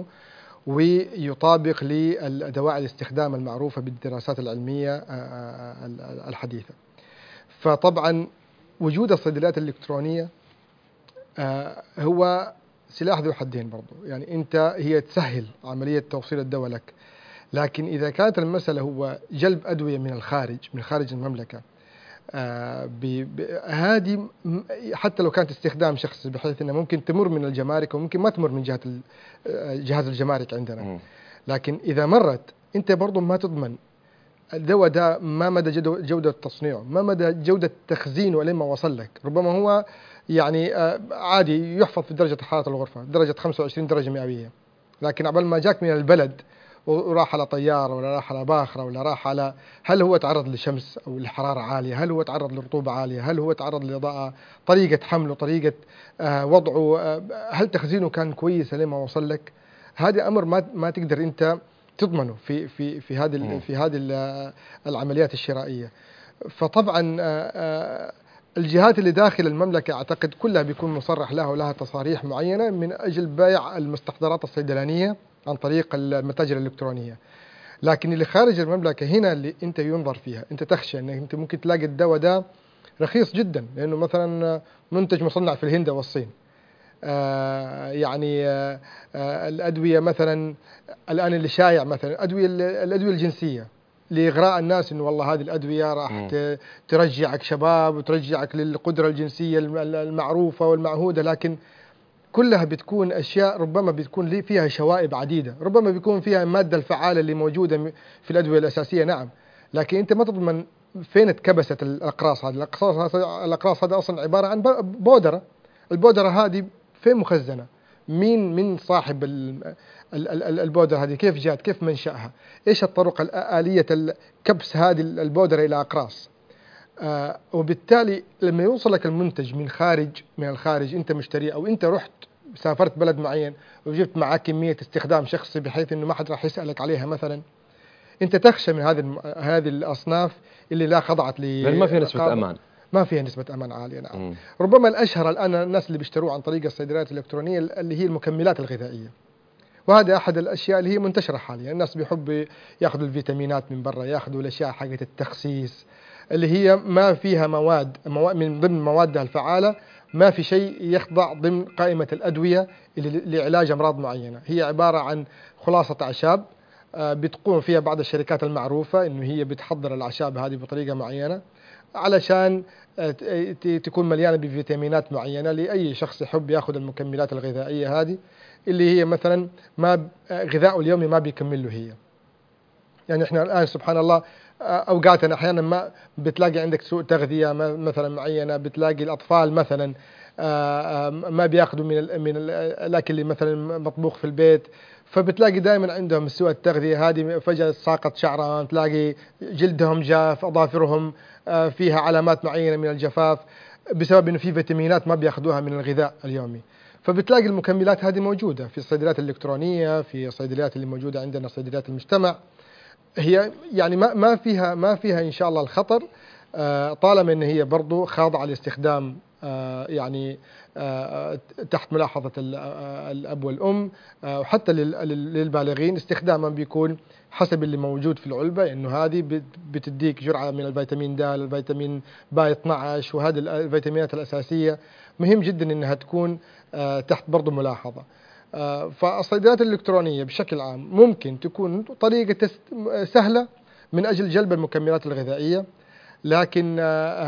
ويطابق لدواعي الاستخدام المعروفة بالدراسات العلمية آه الحديثة. فطبعا وجود الصيدليات الإلكترونية آه هو سلاح ذو حدين برضو، يعني أنت هي تسهل عملية توصيل الدواء لك، لكن إذا كانت المسألة هو جلب أدوية من الخارج من خارج المملكة آه هذه حتى لو كانت استخدام شخصي بحيث أنها ممكن تمر من الجمارك وممكن ما تمر من جهة جهاز الجمارك عندنا، لكن إذا مرت أنت برضو ما تضمن الدواء ده ما مدى جودة تصنيعه، ما مدى جودة تخزينه لما وصل لك. ربما هو يعني عادي يحفظ في درجة حرارة الغرفة درجة خمسة وعشرين درجة مئوية، لكن قبل ما جاك من البلد وراح على طيارة ولا راح على باخرة ولا راح على، هل هو تعرض للشمس أو لحرارة عالية، هل هو تعرض لرطوبة عالية، هل هو تعرض للإضاءة، طريقة حمله، طريقة وضعه، هل تخزينه كان كويس لما وصل لك. هذا أمر ما ما تقدر أنت تضمنه في في في هذه في هذه العمليات الشرائية. فطبعا الجهات اللي داخل المملكة أعتقد كلها بيكون مصرح لها ولها تصاريح معينة من أجل بيع المستحضرات الصيدلانية عن طريق المتاجر الإلكترونية، لكن اللي خارج المملكة هنا اللي أنت ينظر فيها. أنت تخشى أنك أنت ممكن تلاقي الدواء ده رخيص جدا لأنه مثلا منتج مصنع في الهند والصين. آه يعني آه آه الأدوية مثلا الآن اللي شايع مثلا أدوية الأدوية الجنسية لإغراء الناس إنه والله هذه الأدوية راح ترجعك شباب وترجعك للقدرة الجنسية المعروفة والمعهودة، لكن كلها بتكون أشياء ربما بتكون لي فيها شوائب عديدة، ربما بيكون فيها المادة الفعالة اللي موجودة في الأدوية الأساسية نعم، لكن أنت ما تضمن فين اتكبست الأقراص هذه. الأقراص الأقراص هذا أصلا عبارة عن بودرة، البودرة هذه فين مخزنة، مين من صاحب البودرة هذه، كيف جات، كيف منشأها، إيش الطرق الآلية الكبس هذه البودرة إلى أقراص. آه وبالتالي لما يوصل لك المنتج من خارج من الخارج أنت مشتريه، أو أنت رحت سافرت بلد معين وجبت معك كمية استخدام شخصي بحيث إنه ما حد راح يسألك عليها مثلا، أنت تخشى من هذه هذه الأصناف اللي لا خضعت ل ما فيها نسبة أمان، ما فيها نسبة أمان عالية نعم. مم. ربما الأشهر الآن الناس اللي بيشتروه عن طريق الصيدليات الإلكترونية اللي هي المكملات الغذائية، وهذا أحد الأشياء اللي هي منتشرة حاليا. الناس بيحبوا يأخذوا الفيتامينات من برا، يأخذوا الأشياء حقت التخسيس اللي هي ما فيها مواد, مواد من ضمن موادها الفعالة، ما في شيء يخضع ضمن قائمة الأدوية اللي لعلاج أمراض معينة. هي عبارة عن خلاصة أعشاب بتقوم فيها بعض الشركات المعروفة إنه هي بتحضر الأعشاب هذه بطريقة معينة، علشان تكون مليانة بفيتامينات معينة لأي شخص يحب يأخذ المكملات الغذائية هذه، اللي هي مثلا ما غذاءه اليومي ما بيكمل له هي. يعني احنا الآن سبحان الله أوقات أحيانا ما بتلاقي عندك سوء تغذية مثلا معينة، بتلاقي الأطفال مثلا ما بياخذوا من من الأكل اللي مثلا مطبوخ في البيت، فبتلاقي دائما عندهم سوء التغذية هذه، فجأة ساقط شعرهم، تلاقي جلدهم جاف، أظافرهم فيها علامات معينة من الجفاف بسبب إنه في فيتامينات ما بياخذوها من الغذاء اليومي. فبتلاقي المكملات هذه موجودة في الصيدليات الإلكترونية، في الصيدليات اللي موجودة عندنا صيدليات المجتمع. هي يعني ما ما فيها ما فيها إن شاء الله الخطر، طالما إن هي برضو خاضعة لاستخدام يعني تحت ملاحظة الأب والأم، وحتى للبالغين استخدامها بيكون حسب اللي موجود في العلبة، إنه هذه بتديك جرعة من الفيتامين د، الفيتامين باي اثني عشر، وهذه الفيتامينات الأساسية مهم جدا إنها تكون تحت برضو ملاحظة. فالصيدليات الإلكترونية بشكل عام ممكن تكون طريقة سهلة من أجل جلب المكملات الغذائية، لكن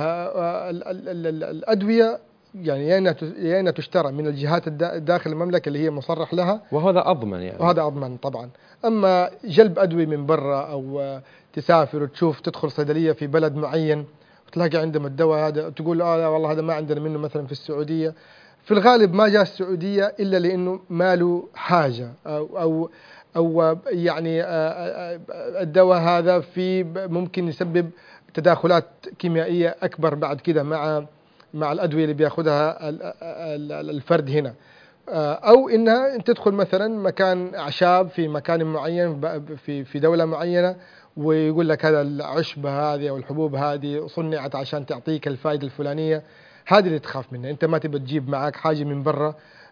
الأدوية يعني يا إنها تشترى من الجهات داخل المملكة اللي هي مصرح لها، وهذا أضمن يعني. وهذا أضمن طبعا. أما جلب أدوية من برا، أو تسافر وتشوف تدخل صيدلية في بلد معين وتلاقي عندهم الدواء هذا تقول آه لا والله هذا ما عندنا منه مثلا في السعودية، في الغالب ما جاء السعودية إلا لأنه ما له حاجة، أو أو أو يعني الدواء هذا في ممكن يسبب تداخلات كيميائية أكبر بعد كده مع مع الأدوية اللي بياخدها الفرد هنا، أو إنها تدخل مثلا مكان أعشاب في مكان معين في في دولة معينة، ويقول لك هذا العشبة هذه أو الحبوب هذه صنعت عشان تعطيك الفائدة الفلانية. هذه اللي تخاف منها. أنت ما تبى تجيب معك حاجة من برا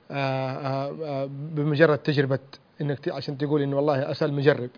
بمجرد تجربة إنك عشان تقول إنه والله أسأل مجرب.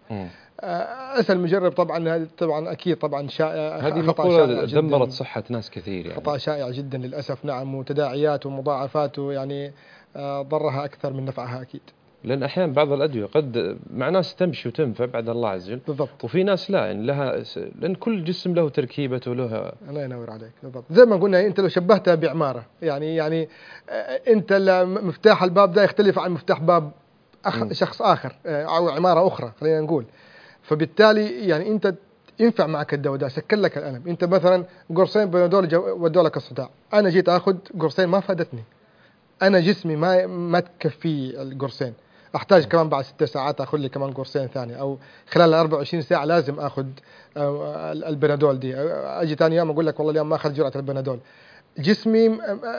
أسأل مجرب طبعا هذا طبعا أكيد طبعا شائع. هذه مقولة دمرت صحة ناس كثير يعني. خطأ شائع جدا للأسف. نعم، وتداعياته ومضاعفاته يعني ضرها أكثر من نفعها أكيد. لأن أحيانا بعض الأدوية قد مع ناس تمشي وتنفع بعد الله عز وجل، بالضبط، وفي ناس لا، يعني لها، لأن كل جسم له تركيبته له. الله ينور عليك. بالضبط، زي ما قلنا أنت لو شبهتها بعمارة، يعني يعني أنت مفتاح الباب ده يختلف عن مفتاح باب أخ شخص آخر أو عمارة أخرى خلينا نقول. فبالتالي يعني أنت ينفع معك الدواء ده، سكر لك الألم. أنت مثلا قرصين بنادول ودوا لك الصداع، أنا جيت أخذ قرصين ما فادتني، أنا جسمي ما ما تكفي القرصين، أحتاج كمان بعد ست ساعات أخذ لي كمان قرصين ثاني، أو خلال أربعة وعشرين ساعة لازم أخذ البنادول دي. أجي ثاني يوم أقول لك والله اليوم ما أخذ جرعة البنادول. جسمي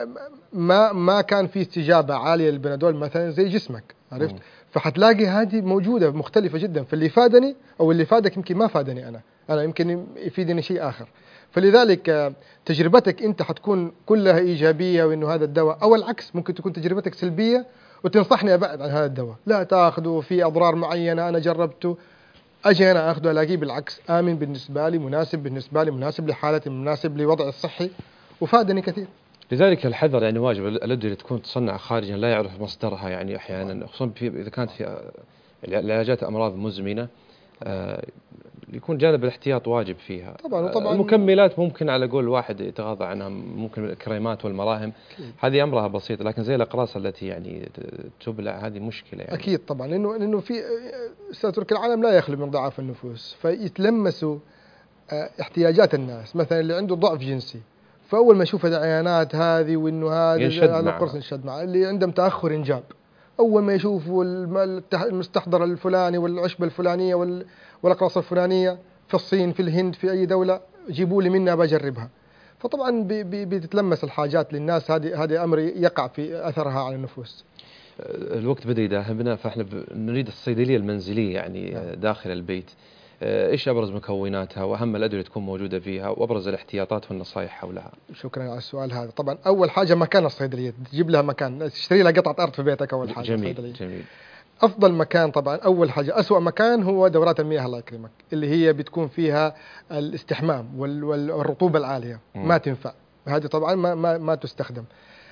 ما ما كان في استجابة عالية للبنادول مثلا زي جسمك، عرفت؟ فحتلاقي هذه موجودة مختلفة جدا، فاللي فادني أو اللي فادك يمكن ما فادني أنا، أنا يمكن يفيدني شيء آخر. فلذلك تجربتك أنت حتكون كلها إيجابية وإنه هذا الدواء، أو العكس ممكن تكون تجربتك سلبية وتنصحني أبعد عن هذا الدواء، لا تأخذه في أضرار معينة أنا جربته، أجي أنا أخذه ألاقيه بالعكس آمن بالنسبة لي، مناسب بالنسبة لي، مناسب لحالتي، مناسب لوضعي الصحي، وفادني كثير. لذلك الحذر يعني واجب. الأدوية اللي تكون تصنع خارجا لا يعرف مصدرها يعني أحيانا، خصوصا إذا كانت في علاجات أمراض مزمنة، آه يكون جانب الاحتياط واجب فيها. طبعا وطبعا المكملات ممكن على قول واحد يتغاضى عنها، ممكن الكريمات والمراهم هذه أمرها بسيط، لكن زي الأقراص التي يعني تبلع هذه مشكلة يعني. أكيد طبعا، لأنه لأنه في سترك العالم لا يخلو من ضعاف النفوس، فيتلمسوا احتياجات الناس. مثلا اللي عنده ضعف جنسي، فأول ما يشوف العيانات هذه وإنه هذا القرص ينشد معه. اللي عندهم تأخر إنجاب، أول ما يشوفوا المستحضر الفلاني والعشبة الفلانية والأقراص الفلانية في الصين في الهند في أي دولة، جيبوا لي منها بجربها. فطبعا بتتلمس الحاجات للناس، هذه هذه أمر يقع في أثرها على النفوس. الوقت بدأ يداهمنا، فإحنا نريد الصيدلية المنزلية يعني داخل البيت. إيش أبرز مكوناتها وأهم الأدوية تكون موجودة فيها، وأبرز الاحتياطات والنصائح حولها؟ شكرا على السؤال هذا. طبعا أول حاجة مكان الصيدلية، تجيب لها مكان، تشتري لها قطعة أرض في بيتك أول حاجة. جميل صيدلية. جميل. أفضل مكان طبعا، أول حاجة أسوأ مكان هو دورات المياه الله يكرمك، اللي هي بتكون فيها الاستحمام والرطوبة العالية، م. ما تنفع هذه طبعا ما ما, ما تستخدم.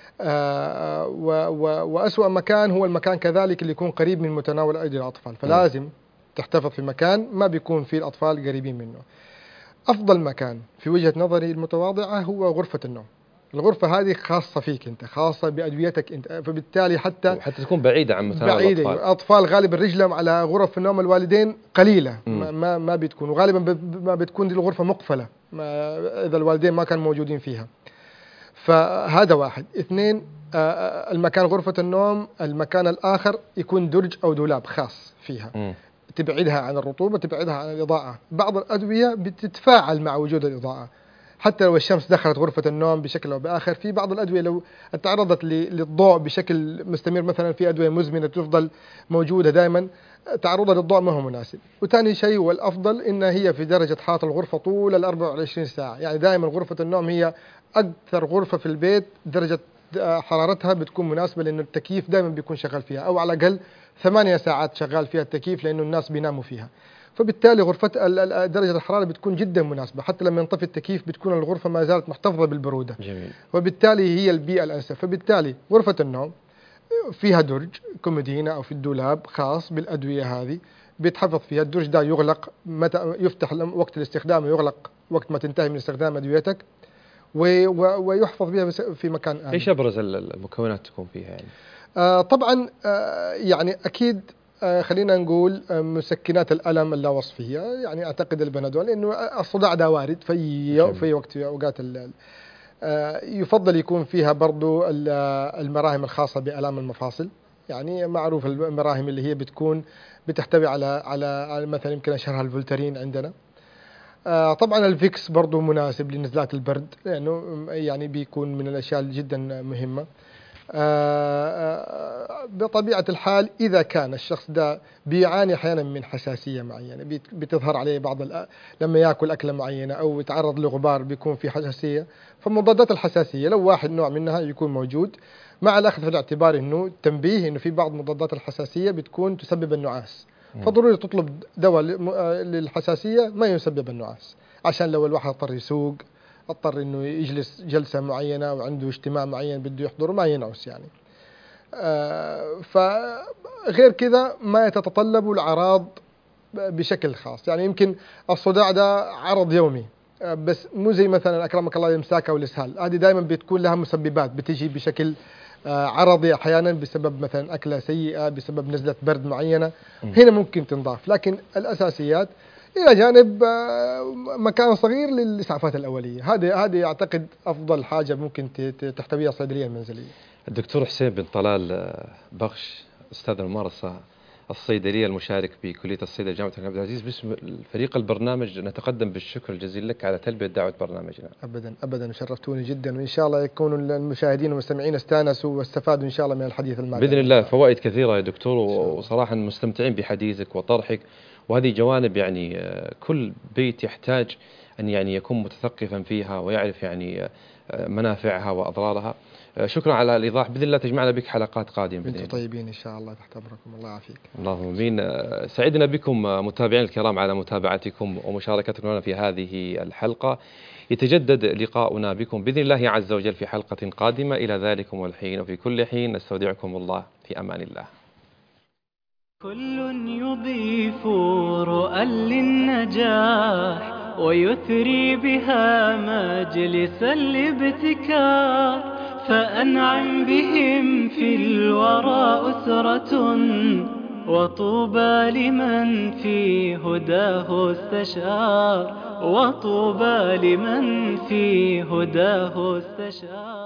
آه وأسوأ مكان هو المكان كذلك اللي يكون قريب من متناول أيدي الأطفال، فلازم م. تحتفظ في مكان ما بيكون فيه الأطفال قريبين منه. أفضل مكان في وجهة نظري المتواضعة هو غرفة النوم. الغرفة هذه خاصة فيك أنت، خاصة بأدويتك أنت، فبالتالي حتى وحتى تكون بعيدة عن متناول بعيدة الأطفال. الأطفال غالبا رجلهم على غرف النوم الوالدين قليلة، ما ما, ما بتكون، وغالبا ب- ما بتكون دي الغرفة مقفلة ما إذا الوالدين ما كانوا موجودين فيها. فهذا واحد. اثنين، آه، المكان غرفة النوم المكان الآخر يكون درج أو دولاب خاص فيها، م. تبعدها عن الرطوبة، تبعدها عن الإضاءة. بعض الأدوية بتتفاعل مع وجود الإضاءة، حتى لو الشمس دخلت غرفة النوم بشكل أو بآخر. في بعض الأدوية لو تعرضت ل- للضوء بشكل مستمر، مثلا في أدوية مزمنة تفضل موجودة دائما، تعرضها للضوء ما هو مناسب. وثاني شيء والأفضل إن هي في درجة حرارة الغرفة طول ال أربعة وعشرين ساعة. يعني دائما غرفة النوم هي أكثر غرفة في البيت درجة حرارتها بتكون مناسبة، لأنه التكييف دائما بيكون شغال فيها، أو على الأقل ثمانية ساعات شغال فيها التكييف، لأنه الناس بيناموا فيها. فبالتالي غرفة ال- ال- درجة الحرارة بتكون جدا مناسبة، حتى لما ينطفي التكييف بتكون الغرفة ما زالت محتفظة بالبرودة. جميل. وبالتالي هي البيئة الأنسب. فبالتالي غرفة النوم فيها درج كومودينا أو في الدولاب خاص بالأدوية هذه، بيتحفظ فيها. الدرج ده يغلق متى يفتح لم- وقت الاستخدام، ويغلق وقت ما تنتهي من استخدام أدويتك، و- و- ويحفظ بها بس- في مكان آمن. ايش ابرز ال- المكونات تكون فيها يعني؟ آه طبعا آه يعني أكيد آه خلينا نقول آه مسكنات الألم اللاوصفية، يعني أعتقد البنادول، لأنه الصداع ده وارد في جميل. في وقت في أوقات ال- آه يفضل يكون فيها برضو ال- المراهم الخاصة بآلام المفاصل. يعني معروف المراهم اللي هي بتكون بتحتوي على على على مثلا يمكن أشهرها الفولترين عندنا. آه طبعا الفيكس برضو مناسب لنزلات البرد، لأنه يعني بيكون من الأشياء جدا مهمة. آه، آه، بطبيعة الحال إذا كان الشخص ده بيعاني أحيانا من حساسية معينة، بت- بتظهر عليه بعض الأ... لما يأكل أكلة معينة أو يتعرض لغبار بيكون في حساسية، فمضادات الحساسية لو واحد نوع منها يكون موجود، مع الأخذ في الاعتبار أنه تنبيه أنه في بعض مضادات الحساسية بتكون تسبب النعاس، فضروري تطلب دواء لم- آه، للحساسية ما يسبب النعاس، عشان لو الواحد اضطر يسوق، اضطر انه يجلس جلسه معينه وعنده اجتماع معين بده يحضره ما ينعس يعني. آه فغير كذا ما تتطلب الاعراض بشكل خاص. يعني يمكن الصداع ده عرض يومي، آه بس مو زي مثلا اكرمك الله الامساك او الاسهال، هذه دائما بتكون لها مسببات بتجي بشكل آه عرضي، احيانا بسبب مثلا اكله سيئه، بسبب نزله برد معينه، هنا ممكن تنضاف. لكن الاساسيات إلى جانب آه، مكان صغير للإسعافات الأولية. هذه هذه أعتقد أفضل حاجة ممكن ت- ت- تحتويها الصيدلية المنزلية. الدكتور حسين بن طلال آه، بخش أستاذ الممارسة الصيدلية المشارك بكلية الصيدلة جامعة الملك عبد العزيز، باسم فريق البرنامج نتقدم بالشكر الجزيل لك على تلبية دعوة برنامجنا. أبدا أبدا شرفتوني جدا، وإن شاء الله يكونوا المشاهدين والمستمعين استانسوا واستفادوا إن شاء الله من الحديث المعنا. بإذن الله فوائد كثيرة يا دكتور، وصراحة مستمتعين بحديثك وطرحك، وهذه جوانب يعني آه، كل بيت يحتاج أن يعني يكون متثقفا فيها ويعرف يعني آه، منافعها وأضرارها. آه، شكرا على الإيضاح، بإذن الله تجمعنا بك حلقات قادمة بإذن أنتم الله. طيبين إن شاء الله، تحت أمركم، الله يعافيك. اللهم امين. آه، سعدنا بكم آه، متابعين الكرام على متابعتكم ومشاركتكم لنا في هذه الحلقة. يتجدد لقاؤنا بكم بإذن الله عز وجل في حلقة قادمة. إلى ذلكم والحين وفي كل حين نستودعكم الله في أمان الله. كل يضيف رؤى للنجاح ويثري بها مجلس الابتكار، فأنعم بهم في الورى أسرة وطوبى لمن في هداه استشار، وطوبى لمن في هداه استشار.